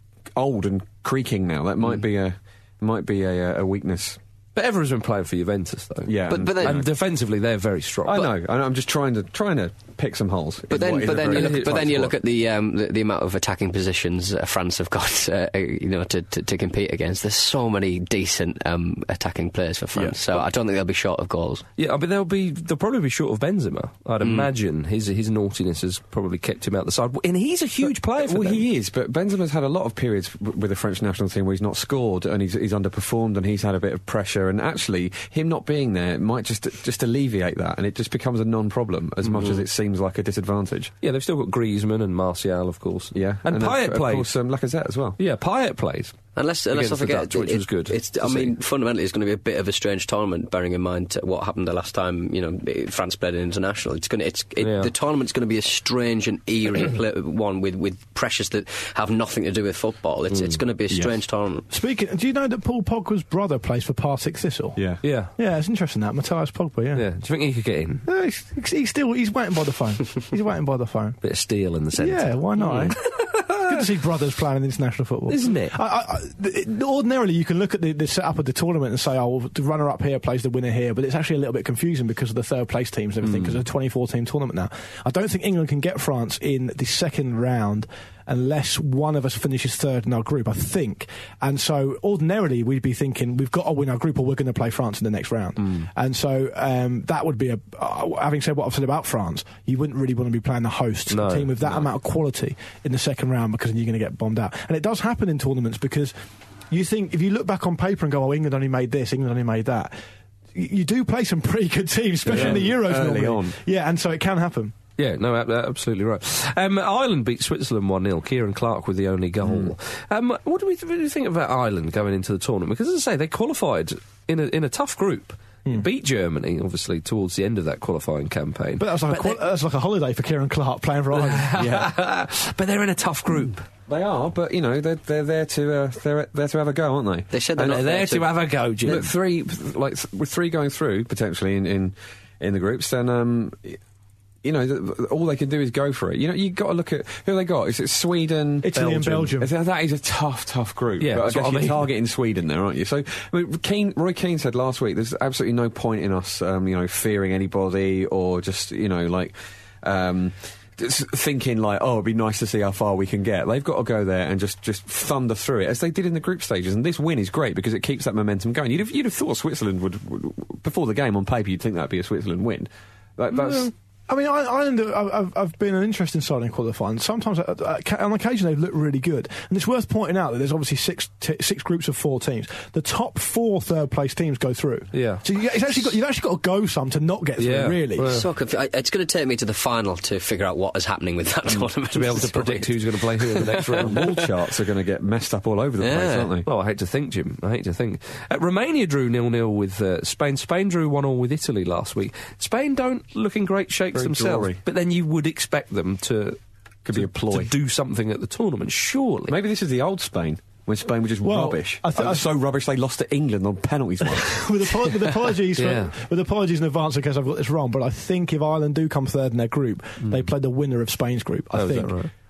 old and creaking now. That might be a might be a, a weakness. But Evra's been playing for Juventus, though. Yeah, But- and, but then- And defensively, they're very strong. I know. I know. I'm just trying to trying to pick some holes. But in then, what is but a then, very you look, but tight then you squad. look at the, um, the the amount of attacking positions uh, France have got, uh, you know, to, to, to compete against. There's so many decent um, attacking players for France, Yeah. so I don't think they'll be short of goals. Yeah, but they'll be they'll probably be short of Benzema. I'd imagine his his naughtiness has probably kept him out the side, and he's a huge player for Well, them. he is, but Benzema's had a lot of periods w- with the French national team where he's not scored and he's, he's underperformed and he's had a bit of pressure. And actually, him not being there might just just alleviate that, and it just becomes a non-problem as much as it seems like a disadvantage. Yeah, they've still got Griezmann and Martial, of course. Yeah, and, of- Payet of played. course, um, Lacazette as well. Yeah, Payet played. And let's, and let's not Against the forget, Dutch, which it- was good It's, to I see. mean, fundamentally, it's going to be a bit of a strange tournament, bearing in mind what happened the last time. You know, France played an international. It's going to, it's it, Yeah. the tournament's going to be a strange and eerie play, one with with pressures that have nothing to do with football. It's it's going to be a strange tournament. Speaking, do you know that Paul Pogba's brother plays for Partick Thistle? Yeah. Yeah. Yeah, it's interesting that Matthias Pogba. Yeah. Yeah. Do you think he could get in? No, he's, he's still he's waiting by the phone. He's waiting by the phone. Bit of steel in the centre. Yeah, why not? eh? It's good to see brothers playing in international football, Isn't it? I, I, I, it- ordinarily, you can look at the, the setup of the tournament and say, "Oh, the runner-up here plays the winner here," but it's actually a little bit confusing because of the third-place teams and everything. Because it's a twenty-four team tournament now. I don't think England can get France in the second round unless one of us finishes third in our group, I think. And so ordinarily we'd be thinking we've got to win our group or we're going to play France in the next round. And so um, that would be a, uh, having said what I've said about France, you wouldn't really want to be playing the host No, team with that no. amount of quality in the second round because then you're going to get bombed out. And it does happen in tournaments because you think, if you look back on paper and go, oh, England only made this, England only made that, you, you do play some pretty good teams, especially Yeah, in the Euros early normally. on. Yeah, and so it can happen. Yeah, no, ab- absolutely right. Um, Ireland beat Switzerland one nil. Kieran Clark with the only goal. Um, what do we, what do you think about Ireland going into the tournament? Because, as I say, they qualified in a, in a tough group. Beat Germany, obviously, towards the end of that qualifying campaign. But that was like, a, qual- that was like a holiday for Kieran Clark playing for Ireland. yeah. But they're in a tough group. They are, but you know they're they're there to uh, they're there to have a go, aren't they? They said they're And not they're there to have a go, Jim. But three, like th- with three going through potentially in in, in the groups, then um, you know th- th- all they can do is go for it. You know, you got to look at who they got. Is it Sweden, Italy and Belgium. That that is a tough, tough group. Yeah, but I that's guess what I you're mean. targeting Sweden there, aren't you? So I mean, Keane, Roy Keane said last week, there's absolutely no point in us, um, you know, fearing anybody or just you know like. Um, just thinking like, oh, it'd be nice to see how far we can get. They've got to go there and just, just thunder through it as they did in the group stages. And this win is great because it keeps that momentum going. You'd have, you'd have thought Switzerland would, would before the game on paper, you'd think that'd be a Switzerland win. That, that's No. I mean, I- Ireland have, have, have been an interesting side in qualifying. Sometimes, uh, uh, ca- on occasion, they've looked really good. And it's worth pointing out that there's obviously six t- six groups of four teams. The top four third-place teams go through. Yeah. So you, it's actually got, you've actually got to go some to not get through, Yeah. really. Well, So confu- I- it's going to take me to the final to figure out what is happening with that tournament. to be able to predict who's going to play who in the next round. wall charts are going to get messed up all over the place, Yeah. aren't they? Well, I hate to think, Jim. I hate to think. Uh, Romania drew nil nil with uh, Spain. Spain drew one all with Italy last week. Spain don't look in great shakes Very themselves, drawy. but then you would expect them to Could to, be a ploy. to do something at the tournament. Surely, Maybe this is the old Spain. When Spain were just Well, rubbish. I th- Oh, I- so rubbish they lost to England on penalties once. with, apo- with apologies, Yeah. for, with apologies in advance in case I've got this wrong, but I think if Ireland do come third in their group, they play the winner of Spain's group. I Oh, is think. that right?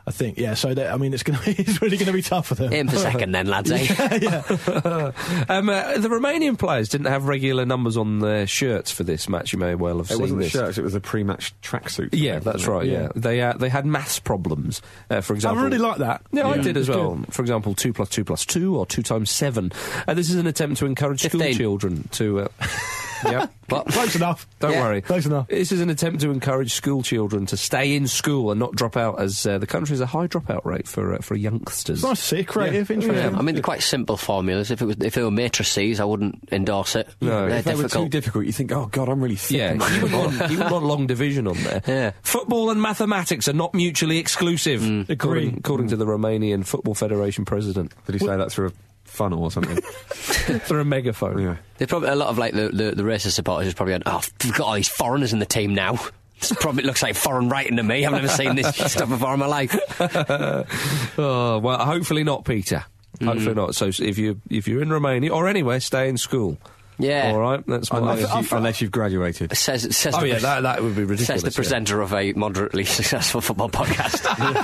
I think, yeah. So that, I mean, it's going to it's really going to be tough for them. Aim for second, then, lads. Eh? yeah, yeah. um, uh, the Romanian players didn't have regular numbers on their shirts for this match. You may well have it seen wasn't this. the shirts; it was the pre-match tracksuit. Yeah, that's right. Yeah, yeah. they uh, they had maths problems. Uh, for example, I really like that. Yeah, yeah. I did as well. Good. For example, two plus two plus two, or two times seven. Uh, this is an attempt to encourage fifteen. School children to. Uh, yeah, but close enough. Don't yeah, worry, close enough. This is an attempt to encourage school children to stay in school and not drop out, as uh, the country has a high dropout rate for uh, for youngsters. It's nice to see, creative, yeah. interesting. Yeah. I mean, they're quite simple formulas. If it was, if they were matrices, I wouldn't endorse it. No, they're if they difficult. were too difficult, you think, oh God, I'm really thick. Yeah, you would, want, you would want long division on there. Yeah. Football and mathematics are not mutually exclusive, Mm. according, according mm. to the Romanian Football Federation president. Did he say that through a funnel or something? Through a megaphone. Yeah. They probably a lot of like the the, the racist supporters just probably went, oh, we've got all these foreigners in the team now. This probably looks like foreign writing to me. I've never seen this stuff before in my life. Oh, well, hopefully not, Peter. Hopefully mm. not. So if you if you're in Romania or anywhere, stay in school. Yeah. All right. That's my unless, you, unless you've graduated. Says, says oh the, yeah, that that would be ridiculous. Says the presenter yeah. of a moderately successful football podcast.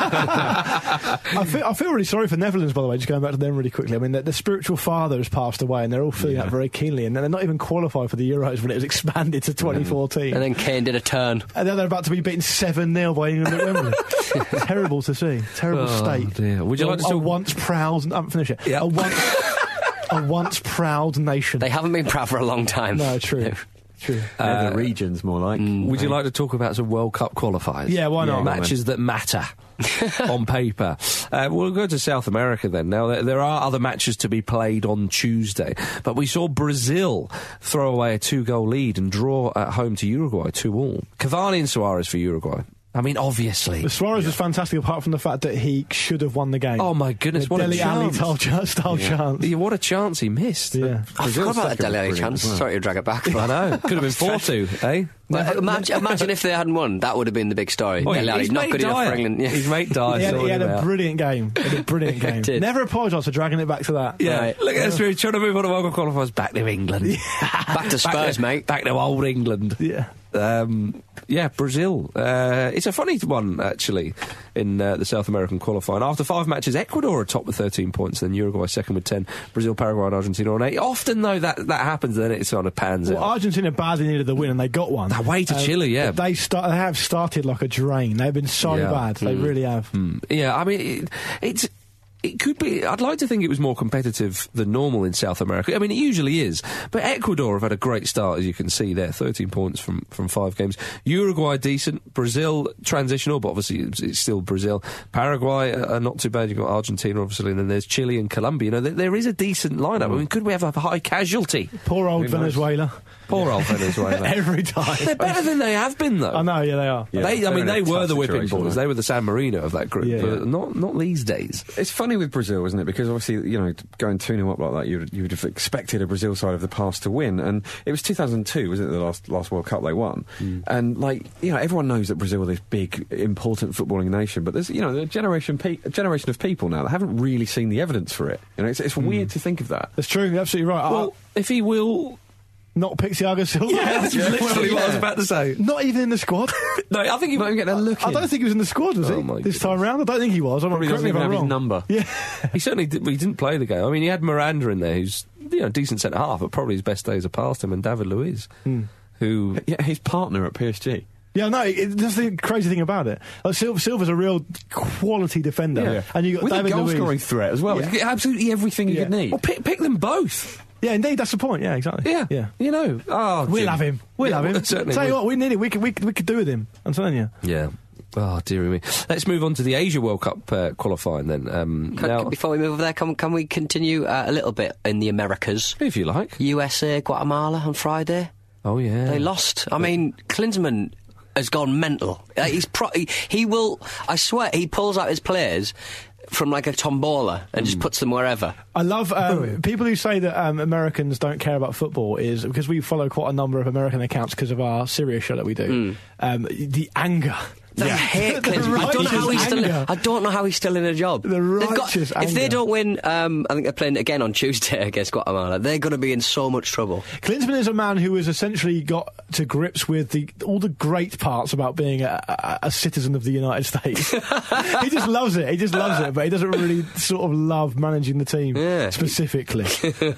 I feel I feel really sorry for Netherlands, by the way. Just going back to them really quickly. I mean, the, the spiritual father has passed away, and they're all feeling yeah. that very keenly. And they're not even qualified for the Euros when it was expanded to twenty fourteen. And then Kane did a turn. And then they're about to be beaten seven nil by England at Wembley. Terrible to see. Terrible oh, state. Dear. Would you a, like to a talk... once proud? I'm finish it. Yeah. A once. A once proud nation. They haven't been proud for a long time. No, true. True. Uh, the regions, more like. Mm, would you like to talk about some World Cup qualifiers? Yeah, why not? Yeah, matches that matter on paper. Uh, we'll go to South America then. Now, there, there are other matches to be played on Tuesday, but we saw Brazil throw away a two-goal lead and draw at home to Uruguay two all. Cavani and Suarez for Uruguay. I mean, obviously. The Suarez yeah. was fantastic, apart from the fact that he should have won the game. Oh, my goodness, what Dele a chance. Alli style, style yeah. chance. Yeah, what a chance he missed. Yeah. I forgot about that Dele Alli chance. Well. Sorry to drag it back. I know. Could have been four two, eh? Well, imagine, imagine if they hadn't won. That would have been the big story. Oh, Dele Alli's not good enough for England. Yeah. His mate died. He had, he had a brilliant game. He had a brilliant game. Did. Never apologise for dragging it back to that. Yeah. Right. Look at us, we're trying to move on to World Cup qualifiers. Back to England. Yeah. Back to Spurs, back to, mate. Back to old England. Yeah. Um, yeah, Brazil. Uh, it's a funny one, actually, in uh, the South American qualifying. After five matches, Ecuador are top with thirteen points, then Uruguay second with ten, Brazil, Paraguay and Argentina on eight. Often, though, that, that happens, then it sort of pans well, out. Argentina badly needed the win, and they got one. Away to um, Chile, yeah. They, start, they have started like a drain. They've been so yeah. bad. They mm. really have. Mm. Yeah, I mean, it, it's... It could be. I'd like to think it was more competitive than normal in South America. I mean, it usually is. But Ecuador have had a great start, as you can see there. thirteen points from, from five games. Uruguay, decent. Brazil, transitional, but obviously it's, it's still Brazil. Paraguay are not too bad. You've got Argentina, obviously, and then there's Chile and Colombia. You know, there, there is a decent lineup. Mm. I mean, could we have a high casualty? Poor old Venezuela. Poor old Venezuela. Every time. They're better than they have been, though. I know, yeah, they are. Yeah, they, I mean, they were the whipping boys. Though. They were the San Marino of that group, yeah, but yeah. not not these days. It's funny with Brazil, isn't it? Because obviously, you know, going two nil up like that, you'd, you would have expected a Brazil side of the past to win. And it was two thousand two, wasn't it, the last last World Cup they won? Mm. And, like, you know, everyone knows that Brazil are this big, important footballing nation, but there's, you know, a generation, pe- a generation of people now that haven't really seen the evidence for it. You know, it's, it's mm. weird to think of that. That's true, you're absolutely right. Well, I, if he will... Not pick Thiago Silva. Yeah, that's literally yeah. what I was about to say. Not even in the squad. No, I think he not even getting a look in. I don't think he was in the squad, was oh he? My this goodness. time round, I don't think he was. I'm Probably doesn't even have his number. Yeah, he certainly did, he didn't play the game. I mean, he had Miranda in there, who's you know decent centre half, but probably his best days are past him, and David Luiz, mm. who yeah, his partner at P S G. Yeah, no, it, that's the crazy thing about it. Like, Silva, Silva's a real quality defender, yeah. and you got with David a goal Luiz. scoring threat as well. Yeah. You get absolutely everything you yeah. could need. Well, pick, pick them both. Yeah, indeed, that's the point. Yeah, exactly. Yeah, yeah. You know, oh, we'll Jim. have him. We'll yeah, have him. Well, certainly Tell you will. what, we need it. We could, we could, we could do with him. I'm telling you. Yeah. Oh, dearie me. Let's move on to the Asia World Cup uh, qualifying then. Um, can, now, before we move over there, can, can we continue uh, a little bit in the Americas? If you like. U S A, Guatemala on Friday. Oh, yeah. They lost. I mean, Klinsmann has gone mental. Uh, he's pro- he, he will, I swear, he pulls out his players from like a tombola and mm. just puts them wherever. I love um, people who say that um, Americans don't care about football is because we follow quite a number of American accounts because of our Syria show that we do. Mm. Um, the anger They Yeah. hate The Klinsmann. I don't know how he's righteous still. anger. I don't know how he's still in a job. The They've got- righteous if they anger. don't win, um, I think they're playing again on Tuesday against Guatemala. They're going to be in so much trouble. Klinsmann is a man who has essentially got to grips with the all the great parts about being a, a, a citizen of the United States. He just loves it. He just loves it, but he doesn't really sort of love managing the team Yeah. specifically.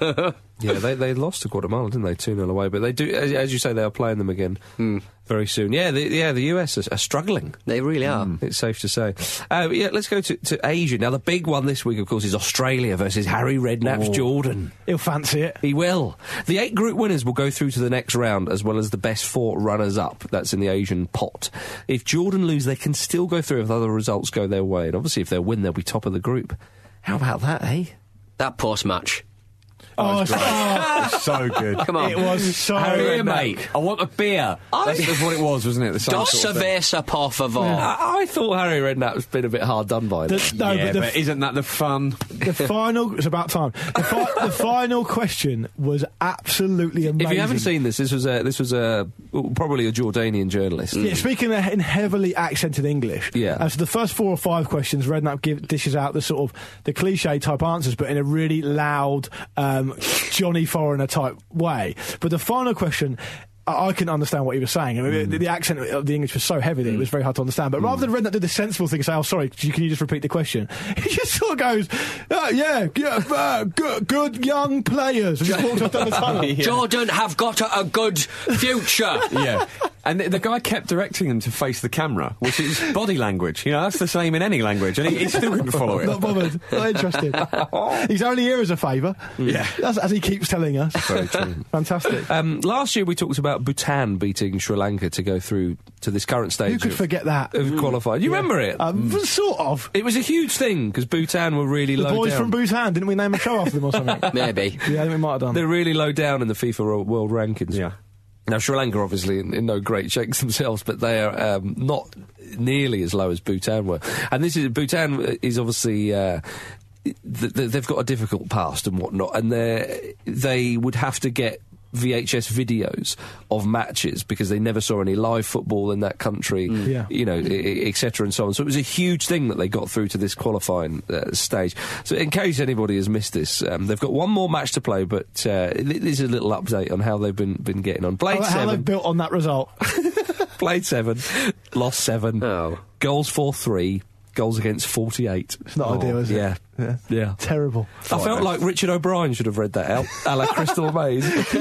Yeah, they they lost to Guatemala, didn't they? two nil away, but they do, as, as you say, they are playing them again very soon. Yeah, the, yeah, the U S are, are struggling. They really are. It's safe to say. Uh, yeah, let's go to, to Asia. Now, the big one this week, of course, is Australia versus Harry Redknapp's Oh. Jordan. He'll fancy it. He will. The eight group winners will go through to the next round, as well as the best four runners-up. That's in the Asian pot. If Jordan lose, they can still go through if other results go their way. And obviously, if they win, they'll be top of the group. How about that, eh? That post-match. Oh, it's, it's so good. Come on. It was so Harry, Redknapp. mate. I want a beer. That's, that's what it was, wasn't it? The same Dos sort of thing. cerveza, por favor. I, I thought Harry Redknapp's been a bit hard done by. The- no, yeah, but the but isn't that the fun? The final, it's about time. The, fi- the final question was absolutely amazing. If you haven't seen this, this was a, this was a probably a Jordanian journalist. Yeah, speaking in heavily accented English. Yeah. Uh, so the first four or five questions, Redknapp give, dishes out the sort of the cliche type answers, but in a really loud, um, Johnny Foreigner type way. But the final question, I, I couldn't understand what he was saying. I mean, Mm. the, the accent of the English was so heavy that it was very hard to understand. But rather than Redknapp do the sensible thing and say, "Oh, sorry, can you, can you just repeat the question?" He just sort of goes, oh, "Yeah, yeah, uh, good, good young players." And just walks off down the tunnel. Jordan have got a, a good future. Yeah. And the, the guy kept directing him to face the camera, which is body language. You know, that's the same in any language, and he, he still couldn't follow it. Not bothered. Not interested. He's only here as a favour. Yeah. That's, as he keeps telling us. Very true. Fantastic. Um, last year we talked about Bhutan beating Sri Lanka to go through to this current stage. Who could of, forget that? Of qualifying. You Yeah. remember it? Um, Sort of. It was a huge thing because Bhutan were really The low boys down. from Bhutan, didn't we name a show after them or something? Maybe. Yeah, I think we might have done. They're really low down in the FIFA ro- world rankings. Yeah. Now, Sri Lanka obviously in, in no great shakes themselves, but they are um, not nearly as low as Bhutan were. And this is Bhutan is obviously uh, th- th- they've got a difficult past and whatnot, and they they would have to get V H S videos of matches because they never saw any live football in that country, Yeah. you know, et cetera and so on. So it was a huge thing that they got through to this qualifying uh, stage. So in case anybody has missed this, um, they've got one more match to play, but uh, th- this is a little update on how they've been been getting on. Played How, how seven, they've built on that result. played seven, lost seven, Oh. goals four three, goals against forty-eight. It's not ideal, is it? Yeah. Yeah. Yeah. Terrible. I felt like Richard O'Brien should have read that out, a la Crystal Maze.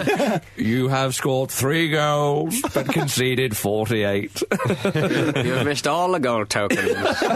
You have scored three goals, but conceded forty-eight. You've missed all the goal tokens.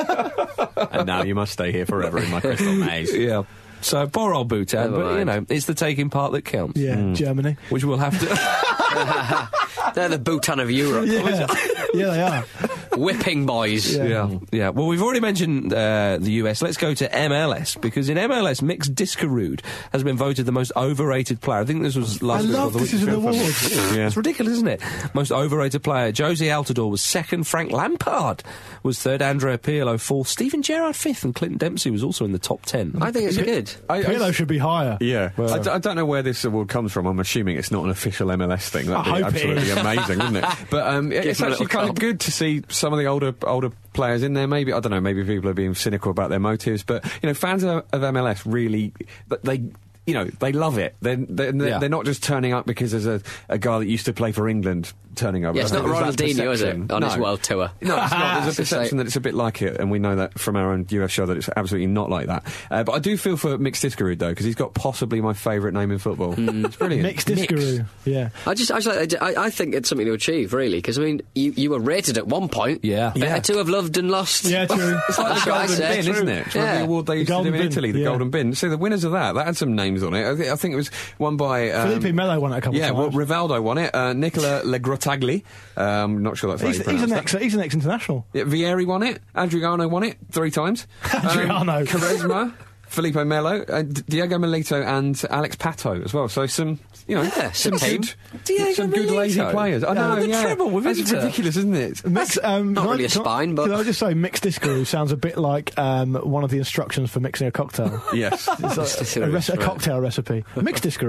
And now you must stay here forever in my crystal maze. Yeah. So poor old Bhutan, Never but you mind. know, it's the taking part that counts. Yeah, Germany. Which we'll have to. They're the Bhutan of Europe. Yeah, yeah, they are. Whipping boys. Yeah. Yeah, yeah. Well, we've already mentioned uh, the U S. Let's go to M L S, because in M L S, Mix Diskerud has been voted the most overrated player. I think this was last I week or love the this week as an before. award. Yeah. It's ridiculous, isn't it? Most overrated player. Josie Altidore was second. Frank Lampard was third. Andrea Pirlo fourth. Stephen Gerrard fifth. And Clinton Dempsey was also in the top ten. I think it's good. I, Pirlo I, should be higher. yeah. Well- I, d- I don't know where this award comes from. I'm assuming it's not an official M L S thing. That'd I be hope it absolutely is. amazing, wouldn't it? But um, it- Give it's them a actually little kind of cup. good to see some of the older older players in there. Maybe, I don't know, maybe people are being cynical about their motives. But, you know, fans of, of M L S really, th- they... You know, they love it. They're, they're, they're, Yeah. they're not just turning up because there's a, a guy that used to play for England turning up. Yeah, it's I not think there's that Ronaldinho, is it? perception. On his No. world tour. No, it's not. There's a It's just perception like- that it's a bit like it, and we know that from our own U S show that it's absolutely not like that. Uh, but I do feel for Mix Diskerud, though, because he's got possibly my favourite name in football. It's brilliant. Mix Diskerud. Yeah. I just, I, just like, I, I think it's something to achieve, really, because I mean, you, you were rated at one point. Yeah. Better Yeah. to have loved and lost. Yeah, true. It's like That's the what I Golden said. Bin, isn't it? It's Yeah. yeah. the award they used to do Golden in Bin, Italy, the yeah. Golden Bin. So the winners of that, that had some names on it. I, th- I think it was won by... Um, Felipe Melo won it a couple yeah, of well, times. Rivaldo won it. Uh, Nicola Legrotagli. Um, not sure that's how He's, you he's, pronounce an that. ex, he's an ex-international. Yeah, Vieri won it. Adriano won it three times. Adriano. Um, Quaresma, Felipe Melo, uh, D- Diego Milito, and Alex Pato as well. So some, you know, Yeah, some team. good, Diego some good lazy Milito? players. I Yeah, know, the yeah. treble with That's Inter. ridiculous, isn't it? Mix, um, not can I- really a can I- spine, but- Can I just say, Mix Diskerud sounds a bit like um, one of the instructions for mixing a cocktail. Yes. It's a, a, rec- a cocktail recipe. Mix Diskerud.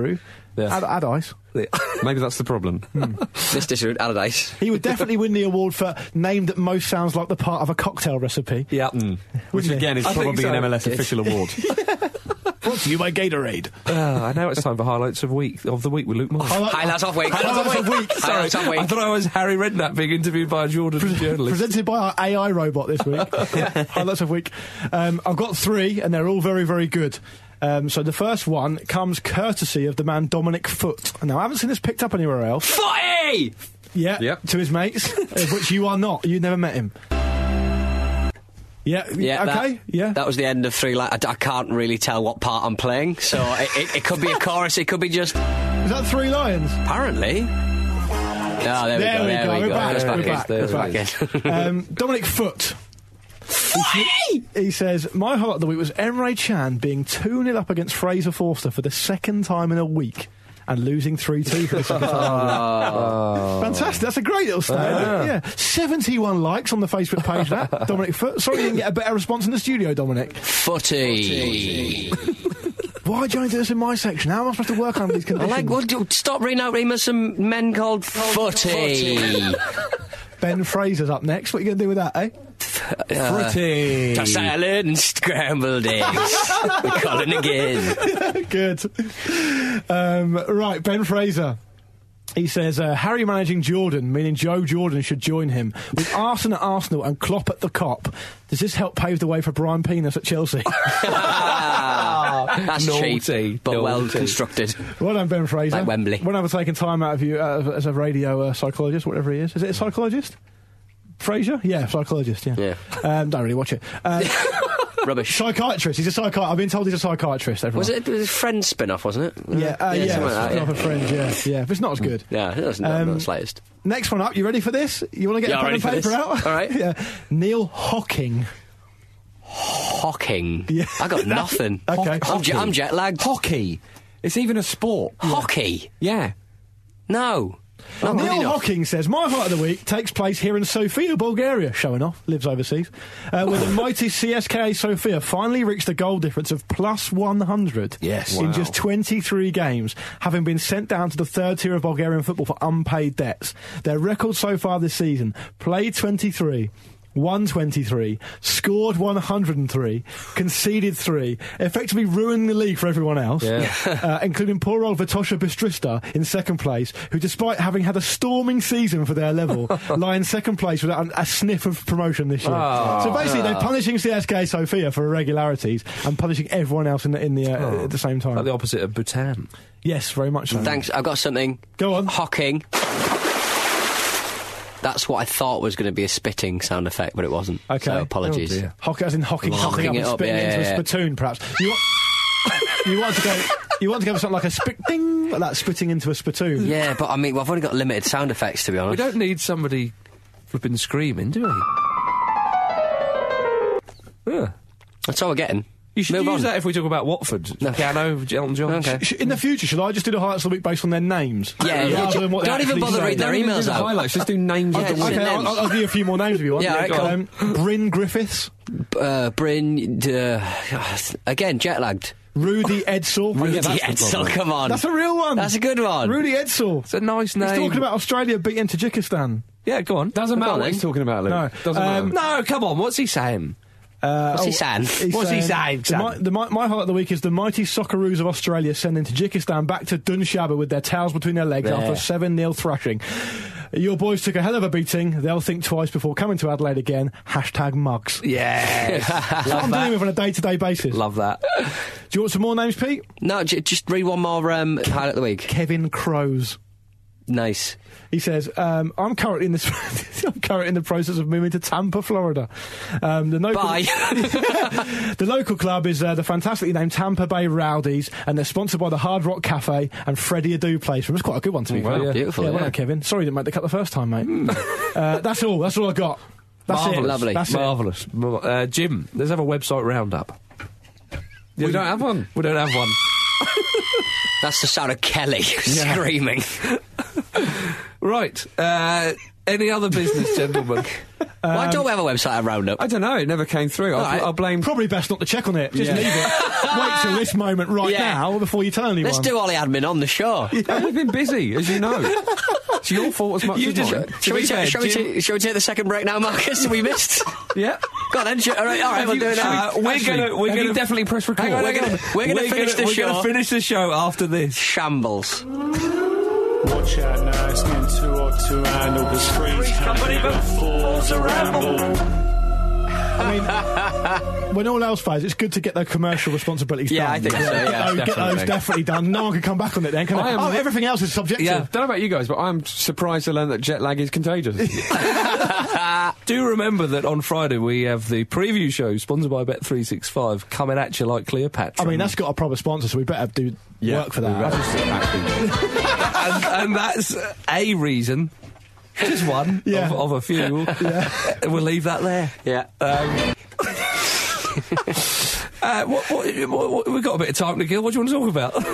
Yeah. Ad- Allardyce. Maybe that's the problem. Mister Shrewd, Allardyce. He would definitely win the award for name that most sounds like the part of a cocktail recipe. Yeah. Mm. Which, Wouldn't again, he? is I think probably so. an M L S official award. Brought to you by Gatorade. Uh, now it's time for highlights of week of the week with Luke Moore. Highlights of week. Highlights of week. Sorry, Highlights of week. I thought I was Harry Redknapp being interviewed by a Jordan journalist. Presented by our A I robot this week. Highlights of week. Um, I've got three, and they're all very, very good. Um, so the first one comes courtesy of the man Dominic Foote. Now, I haven't seen this picked up anywhere else. Footy! Yeah, Yep. to his mates, of which you are not. You never met him. Yeah, Yeah, okay, that, yeah. That was the end of three lines. I, d- I can't really tell what part I'm playing, so it, it, it could be a chorus, it could be just... Is that Three Lions? Apparently. Oh, there, There we go, we there go, we we're go. back, It's we're back, back, in. we're It's back. back in. um, Dominic Foote. He, he says, my highlight of the week was Emre Can being two nil up against Fraser Forster for the second time in a week and losing three two for the second time. Oh. Fantastic. That's a great little stat. Yeah. Yeah. seventy-one likes on the Facebook page, that. Dominic Foote. Sorry you didn't get a better response in the studio, Dominic. Footy. Why do you only do this in my section? How am I supposed to work under these I conditions? like, well, do- stop reading out Remus some men called Footy. Ben Fraser's up next. What are you going to do with that, eh? Uh, Footy. To salad and scrambled eggs. We're calling again. Good. Um, right, Ben Fraser. He says, uh, Harry managing Jordan, meaning Joe Jordan should join him. With Arsenal at Arsenal and Klopp at the Kop, does this help pave the way for Brian Penis at Chelsea? That's Naughty, cheap, but naughty. well constructed. Well done, Ben Fraser. Like Wembley. Whenever taking time out of you uh, as a radio uh, psychologist, whatever he is. Is it a psychologist? Fraser? Yeah, psychologist, yeah. Yeah. Um, don't really watch it. Uh, Rubbish. Psychiatrist. He's a psychiatrist. I've been told he's a psychiatrist, everyone. Was it, it was a Friends spin-off, wasn't it? Yeah, uh, yeah, something like that, spin-off of Friends, yeah, yeah. But it's not as good. Yeah, it doesn't, not Um, the slightest. Next one up, you ready for this? You want to get Yeah, a pen ready and for paper this. out? All right. yeah. Neil Hocking. Hocking? Yeah. I got nothing. Okay. I'm, jet, I'm jet lagged. Hockey. It's even a sport. Hockey? Yeah. No. Not good Neil enough. Hocking says, my highlight of the week takes place here in Sofia, Bulgaria, showing off, lives overseas, uh, where the mighty C S K A Sofia finally reached a goal difference of plus one hundred Yes. in Wow. just twenty-three games, having been sent down to the third tier of Bulgarian football for unpaid debts. Their record so far this season, played twenty-three, won twenty-three, scored one hundred three, conceded three, effectively ruining the league for everyone else, Yeah. uh, including poor old Vitosha Bistrista in second place, who, despite having had a storming season for their level, lie in second place without a, a sniff of promotion this year. Oh. So basically, they're punishing C S K A Sofia for irregularities and punishing everyone else in the, in the uh, Oh. at the same time. Like the opposite of Bhutan. Yes, very much so. Thanks, I've got something. Go on. Hocking. That's what I thought was going to be a spitting sound effect, but it wasn't. Okay. So apologies. Oh, dear. Hock, as in hocking, Hocking hocking it up and up, spitting yeah, into yeah, a yeah. spittoon, perhaps. You want, you want to go. You want to go for something like a spit ding, like that, spitting into a spittoon. Yeah, but I mean, well, I've only got limited sound effects, to be We honest. don't need somebody flipping screaming, do we? Yeah. That's all we're getting. You should Move use on. that if we talk about Watford. No. Piano, Elton John. Okay. Sh- In the future, shall I just do the highlights of the week based on their names? Yeah, Rather yeah, than what they don't even actually bother say? reading their Don't even do emails the out. highlights, just do names Yeah, of the just week. Okay, names. I'll, I'll, I'll give you a few more names if you want. Yeah, all right, go um, Bryn Griffiths, Uh, Bryn, uh, again, jet lagged. Rudy Edsall. Rudy that's the Edsall, problem. come on. That's a real one. That's a good one. Rudy Edsall. It's a nice name. He's talking about Australia beating Tajikistan. Yeah, go on. Doesn't Go matter on what then. he's talking about, Luke. No. Doesn't Um, matter. No, come on. What's he saying? Uh, What's he saying? he's What's he saying, The, Sam? mi- the, mi- my highlight of the week is the mighty Socceroos of Australia sending Tajikistan back to Dunshaba with their tails between their legs Yeah. after a seven nil thrashing. Your boys took a hell of a beating. They'll think twice before coming to Adelaide again. Hashtag mugs. Yes. That's what I'm Love dealing that. with on a day-to-day basis. Love that. Do you want some more names, Pete? No, j- just read one more um, highlight of the week. Kevin Crows. Nice. He says, um, I'm currently in this. I'm currently in the process of moving to Tampa, Florida. Um, the local, Bye. the local club is uh, the fantastically named Tampa Bay Rowdies, and they're sponsored by the Hard Rock Cafe and Freddie Adu plays for them. It's quite a good one to be Well, fair. yeah. Beautiful, Yeah, well yeah. done, Kevin. Sorry you didn't make the cut the first time, mate. uh, that's all. That's all I got. That's Marvellous. it. Lovely. That's it. Marvellous. Mar- Uh, Jim, let's have a website roundup. We don't have one. We don't have one. That's the sound of Kelly screaming. Right. Uh, Any other business, gentlemen? Why don't we have a website at Roundup? I don't know. It never came through. I'll, right. I'll blame. Probably best not to check on it. Just Yeah. leave it. Wait till this moment right Yeah. now before you tell anyone. Let's do all the admin on the show. Yeah, we've been busy, as you know. It's your fault as much You as just- mine. Shall we, be ta- fair, shall, we Jim- ta- shall we take the second break now, Marcus? We missed. Yeah. Go on then. Sh- all right, all right we'll do it now. Uh, we're Actually, gonna we're have gonna you definitely press record. Hang on, we're gonna, we're gonna we're finish gonna, the we're show. gonna finish the show after this. Shambles. Watch out now, it's getting too hot to handle. The screen's company before the ramble. I mean, when all else fails, it's good to get the commercial responsibilities Yeah, done. I think so, yeah, Get those- get definitely. those definitely done. No one can come back on it then, can I they? am- Oh, everything else is subjective. Yeah. Don't know about you guys, but I'm surprised to learn that jet lag is contagious. Do remember that on Friday we have the preview show sponsored by Bet three sixty-five coming at you like Cleopatra. I mean, that's got a proper sponsor, so we better do work for we that. better. and, and that's a reason, just one Yeah. of, of a few. We'll leave that there. Yeah. Um, uh, what, what, what, what, we've got a bit of time to kill. What do you want to talk about?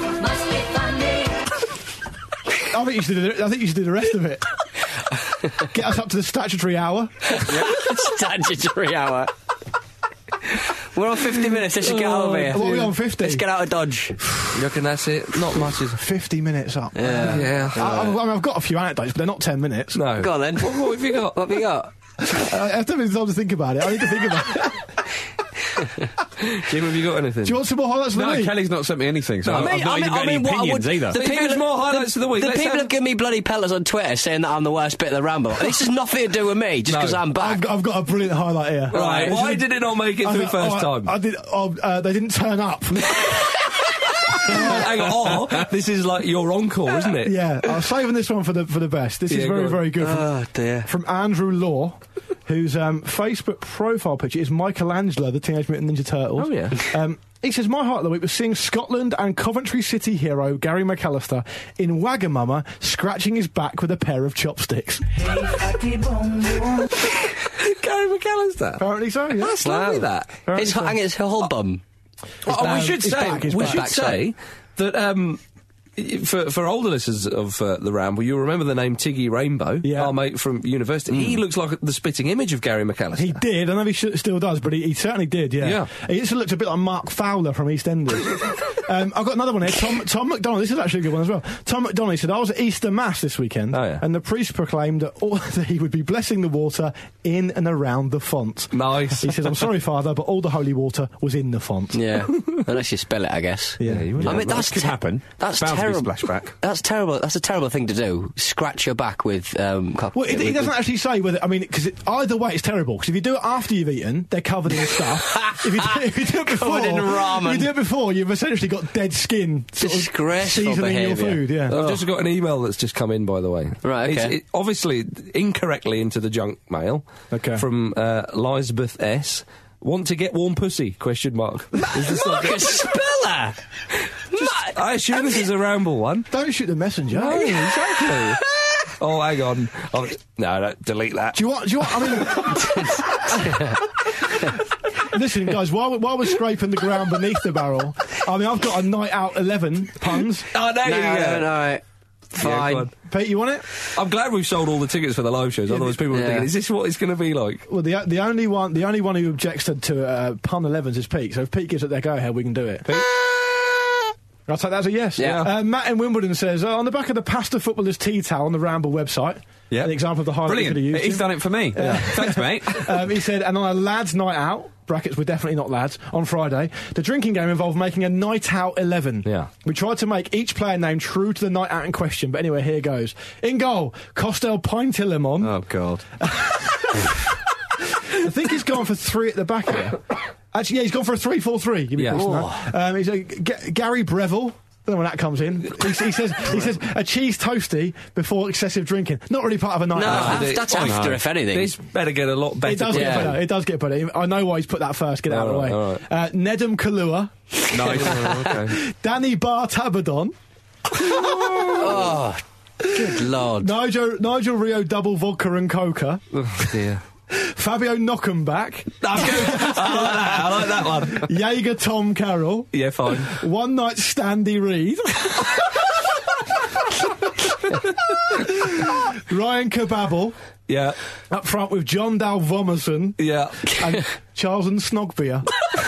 I think you should do the, I think you should do the rest of it. Get us up to the statutory hour. Statutory hour. We're on fifty minutes. Let's just get out of here. What are we on, fifty? Let's get out of Dodge. You reckon that's it? Not much, is it? fifty minutes up. Yeah. Yeah. I, I, I mean, I've got a few anecdotes, but they're not ten minutes. No. Go on then. What, what have you got? What have you got? I, I don't have time to think about it. I need to think about it. Jim, have you got anything? Do you want some more highlights of the No, week? Kelly's not sent me anything, so No, I've I mean, not I mean, even got I mean, any what I opinions would, either. The Give people, us more highlights of the week. The Let's people have- that give me bloody pellets on Twitter saying that I'm the worst bit of the ramble. This has nothing to do with me, just No. because I'm back. I've got, I've got a brilliant highlight here. Right. This Why is- did it not make it I through th- first oh, I- time? I did. Oh, uh, they didn't turn up. Hang on. Oh, this is like your encore, isn't it? Yeah, I'm saving this one for the for the best. This Yeah, is go very on. very good. From, Oh dear. from Andrew Law, whose um, Facebook profile picture is Michelangelo, the Teenage Mutant Ninja Turtles. Oh, yeah. Um, he says, my highlight of the week was seeing Scotland and Coventry City hero Gary McAllister in Wagamama scratching his back with a pair of chopsticks. Gary McAllister. Apparently so, yeah. That's lovely, that. Apparently His, so. hang his whole bum. Oh, we Um, should his say, back, his we back. should Back say that um, for for older listeners of uh, the Ramble, you'll remember the name Tiggy Rainbow, Yeah. our mate from university. He looks like the spitting image of Gary McAllister. He did. I don't know if he sh- still does, but he, he certainly did, yeah. Yeah. He just looked a bit like Mark Fowler from EastEnders. um, I've got another one here. Tom, Tom McDonald. This is actually a good one as well. Tom McDonald he said, I was at Easter Mass this weekend, Oh, yeah. and the priest proclaimed that, all, that he would be blessing the water in and around the font. Nice. He says, I'm sorry, Father, but all the holy water was in the font. Yeah. Unless you spell it, I guess. Yeah. you I mean, that's could te- happen. That's Bound to be terrible. splashback. That's terrible. That's a terrible thing to do. Scratch your back with. Um, co- Well, it, with- it doesn't with- actually say whether. I mean, because either way, it's terrible. Because if you do it after you've eaten, they're covered in stuff. if, you do, if you do it before, Covered in ramen. if you do it before, you've essentially got dead skin. Sort of Disgraceful seasoning your behaviour. food. Yeah. I've just got an email that's just come in, by the way. Right, It's okay. it, obviously incorrectly into the junk mail. Okay. From uh, Lisbeth S. Want to get warm pussy? Question mark. Is this like Marcus, spell that! Just- I assume this is a Ramble one. Don't shoot the messenger. No, exactly. Oh, hang on. Oh, no, no, delete that. Do you want? Do you want? I mean, listen, guys. While we- while we're scraping the ground beneath the barrel, I mean, I've got a night out eleven puns. Oh, there No, you go. no, no. Yeah, Fine. go on. Pete, you want it? I'm glad we've sold all the tickets for the live shows. Otherwise, people are Yeah. thinking, "Is this what it's going to be like?" Well, the the only one the only one who objects to, to uh, pun elevens is Pete. So if Pete gives it their go ahead, we can do it. Pete? I'll take that as a yes. Yeah. Uh, Matt in Wimbledon says, uh, on the back of the Pasta Footballers tea towel on the Ramble website, Yeah. an example of the highlight Brilliant. we could have used. He's him. done it for me. Thanks, mate. um, he said, and on a lads' night out, brackets, we're definitely not lads, on Friday, the drinking game involved making a night out eleven. Yeah. We tried to make each player name true to the night out in question, but anyway, here goes. In goal, Costel Pintillimon. Oh, God. I think he's gone for three at the back here. Actually, yeah, he's gone for a three four three. Give me Yeah. a question, that. Um, he's a, G- Gary Breville. I don't know when that comes in. He, he says he says a cheese toasty before excessive drinking. Not really part of a night No, out. af- that's after, if anything. This better get a lot better. It does get Yeah. better. It does get better. I know why he's put that first. Get it out of the way. All right, Uh, Nedum Kalua, Nice. Oh, okay. Danny Bar Tabadon, Oh, good lord. Nigel Nigel Rio Double Vodka and Coca, Oh, dear. Fabio Knockenback, That's good. I like that. I like that one. Jaeger Tom Carroll, Yeah, fine. One Night Standy Reed, Ryan Kababble. Yeah. Up front with John Dal Vomerson. Yeah. And Charles and Snogbeer.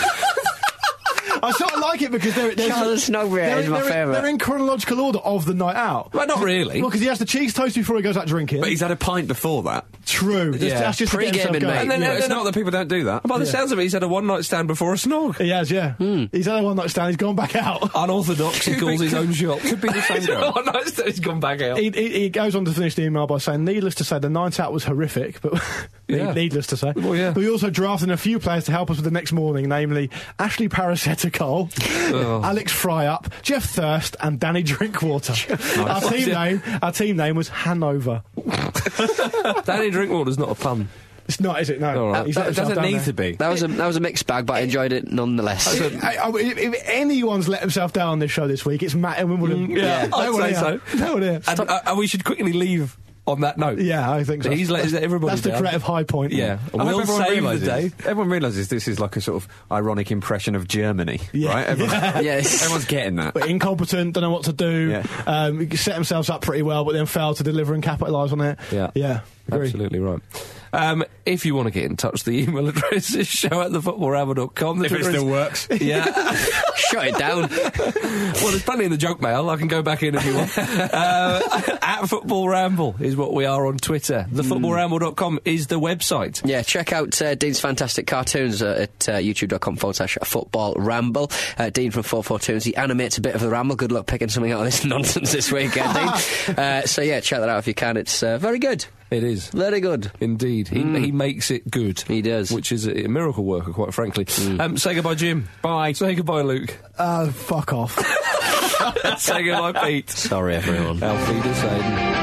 I sort of like it because they're, they're Charles Snogbeer is my they're, favourite. They're in chronological order of the night out. Well, not really. Well, because he has the cheese toast before he goes out drinking. But he's had a pint before that. True. That's, Yeah. that's just to get himself Pre-gaming, going. mate. And then- Yeah, then- it's then- not that people don't do that. By the Yeah. sounds of it, he's had a one-night stand before a snog. He has, yeah. Hmm. He's had a one night stand. He's gone back out. Unorthodox, he calls his own shot. Could be the same girl. One-night stand, he's gone back out. He, he, he goes on to finish the email by saying, needless to say, the night out was horrific, but Yeah. needless to say. Well, yeah. But we also drafted a few players to help us with the next morning, namely Ashley Paracetacol, Oh. Alex Fryup, Jeff Thirst, and Danny Drinkwater. Our team name, our team name was Hanover. Danny Drinkwater's not a pun. It's not, is it? No. All right. He's That let himself doesn't down need there. to be. That was a that was a mixed bag, but I enjoyed it nonetheless. If, I- I- if, if anyone's let himself down on this show this week, it's Matt in Wimbledon. Mm, yeah, no I'd one say here. so. No one here. And, uh, and we should quickly leave on that note. Yeah, I think so. He's let That's- everybody That's the down. creative high point. Yeah. I hope We'll everyone save realises, the day. Everyone realises this is like a sort of ironic impression of Germany, Yeah. right? Everyone, Yeah. Yes. Everyone's getting that. But incompetent, don't know what to do. Yeah. Um, set themselves up pretty well, but then failed to deliver and capitalise on it. Yeah. Yeah. Agree. Absolutely right. Um, if you want to get in touch, the email address is show at the football ramble dot com. If it still works. Yeah. Shut it down. Well, there's plenty in the junk mail. I can go back in if you want. uh, at Football Ramble is what we are on Twitter. the football ramble dot com is the website. Yeah, check out uh, Dean's fantastic cartoons uh, at uh, youtube.com forward slash football ramble. Uh, Dean from four four Toons, he animates a bit of the ramble. Good luck picking something out of this nonsense this weekend, Dean. Uh, so yeah, check that out if you can. It's uh, very good. It is. Very good. Indeed. He, Mm. he makes it good. He does. Which is a, a miracle worker, quite frankly. Mm. Um, say goodbye, Jim. Bye. Say goodbye, Luke. Uh, fuck off. Say goodbye, Pete. Sorry, everyone. Auf Wiedersehen.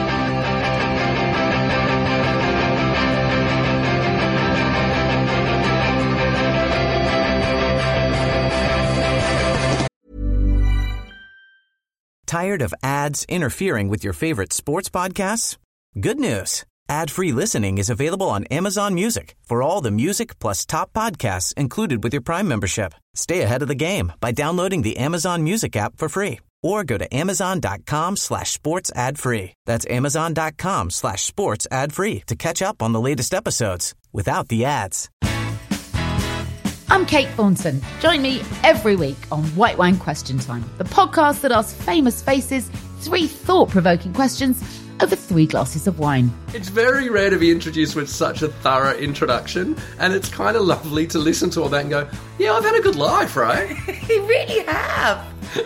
Tired of ads interfering with your favorite sports podcasts? Good news. Ad-free listening is available on Amazon Music for all the music plus top podcasts included with your Prime membership. Stay ahead of the game by downloading the Amazon Music app for free or go to amazon.com slash sports ad free. That's amazon.com slash sports ad free to catch up on the latest episodes without the ads. I'm Kate Thornton. Join me every week on White Wine Question Time, the podcast that asks famous faces three thought-provoking questions over three glasses of wine. It's very rare to be introduced with such a thorough introduction, and it's kind of lovely to listen to all that and go, yeah, I've had a good life, right? You really have.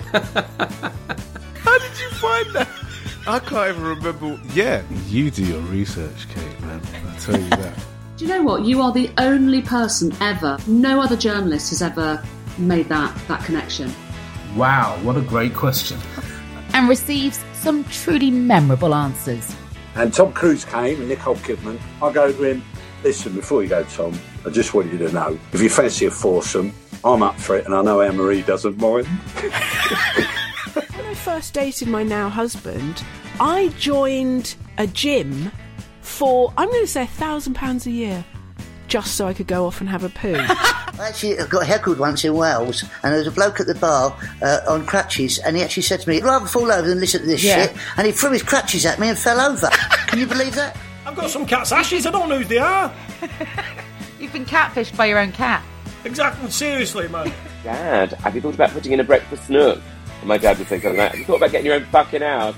How did you find that? I can't even remember. Yeah, you do your research, Kate, man. I tell you that. Do you know what? You are the only person ever, no other journalist has ever made that, that connection. Wow, what a great question. And receives some truly memorable answers. And Tom Cruise came and Nicole Kidman. I go to him, listen, before you go, Tom, I just want you to know, if you fancy a foursome, I'm up for it, and I know Anne-Marie doesn't mind. When I first dated my now husband, I joined a gym for, I'm going to say, a thousand pounds a year, just so I could go off and have a poo. I actually got heckled once in Wales, and there was a bloke at the bar uh, on crutches, and he actually said to me, "I'd rather fall over than listen to this Yeah. shit," and he threw his crutches at me and fell over. Can you believe that? I've got some cat's ashes, I don't know who they are. You've been catfished by your own cat. Exactly, seriously, man. Dad, have you thought about putting in a breakfast nook? And my dad would say something like that. Have you thought about getting your own fucking house?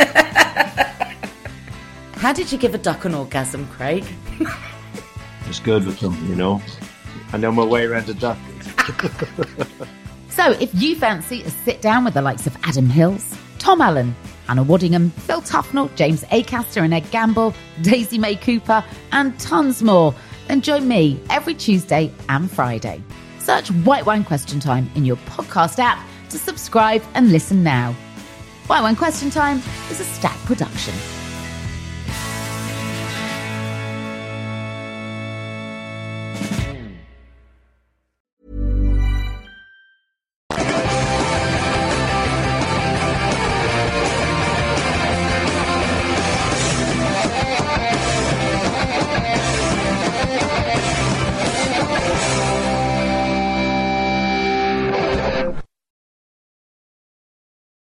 How did you give a duck an orgasm, Craig? It's good with them, you know. I know my way around a duck. So if you fancy a sit down with the likes of Adam Hills, Tom Allen, Hannah Waddingham, Phil Tufnell, James Acaster and Ed Gamble, Daisy May Cooper, and tons more, then join me every Tuesday and Friday. Search White Wine Question Time in your podcast app to subscribe and listen now. White Wine Question Time is a Stack production.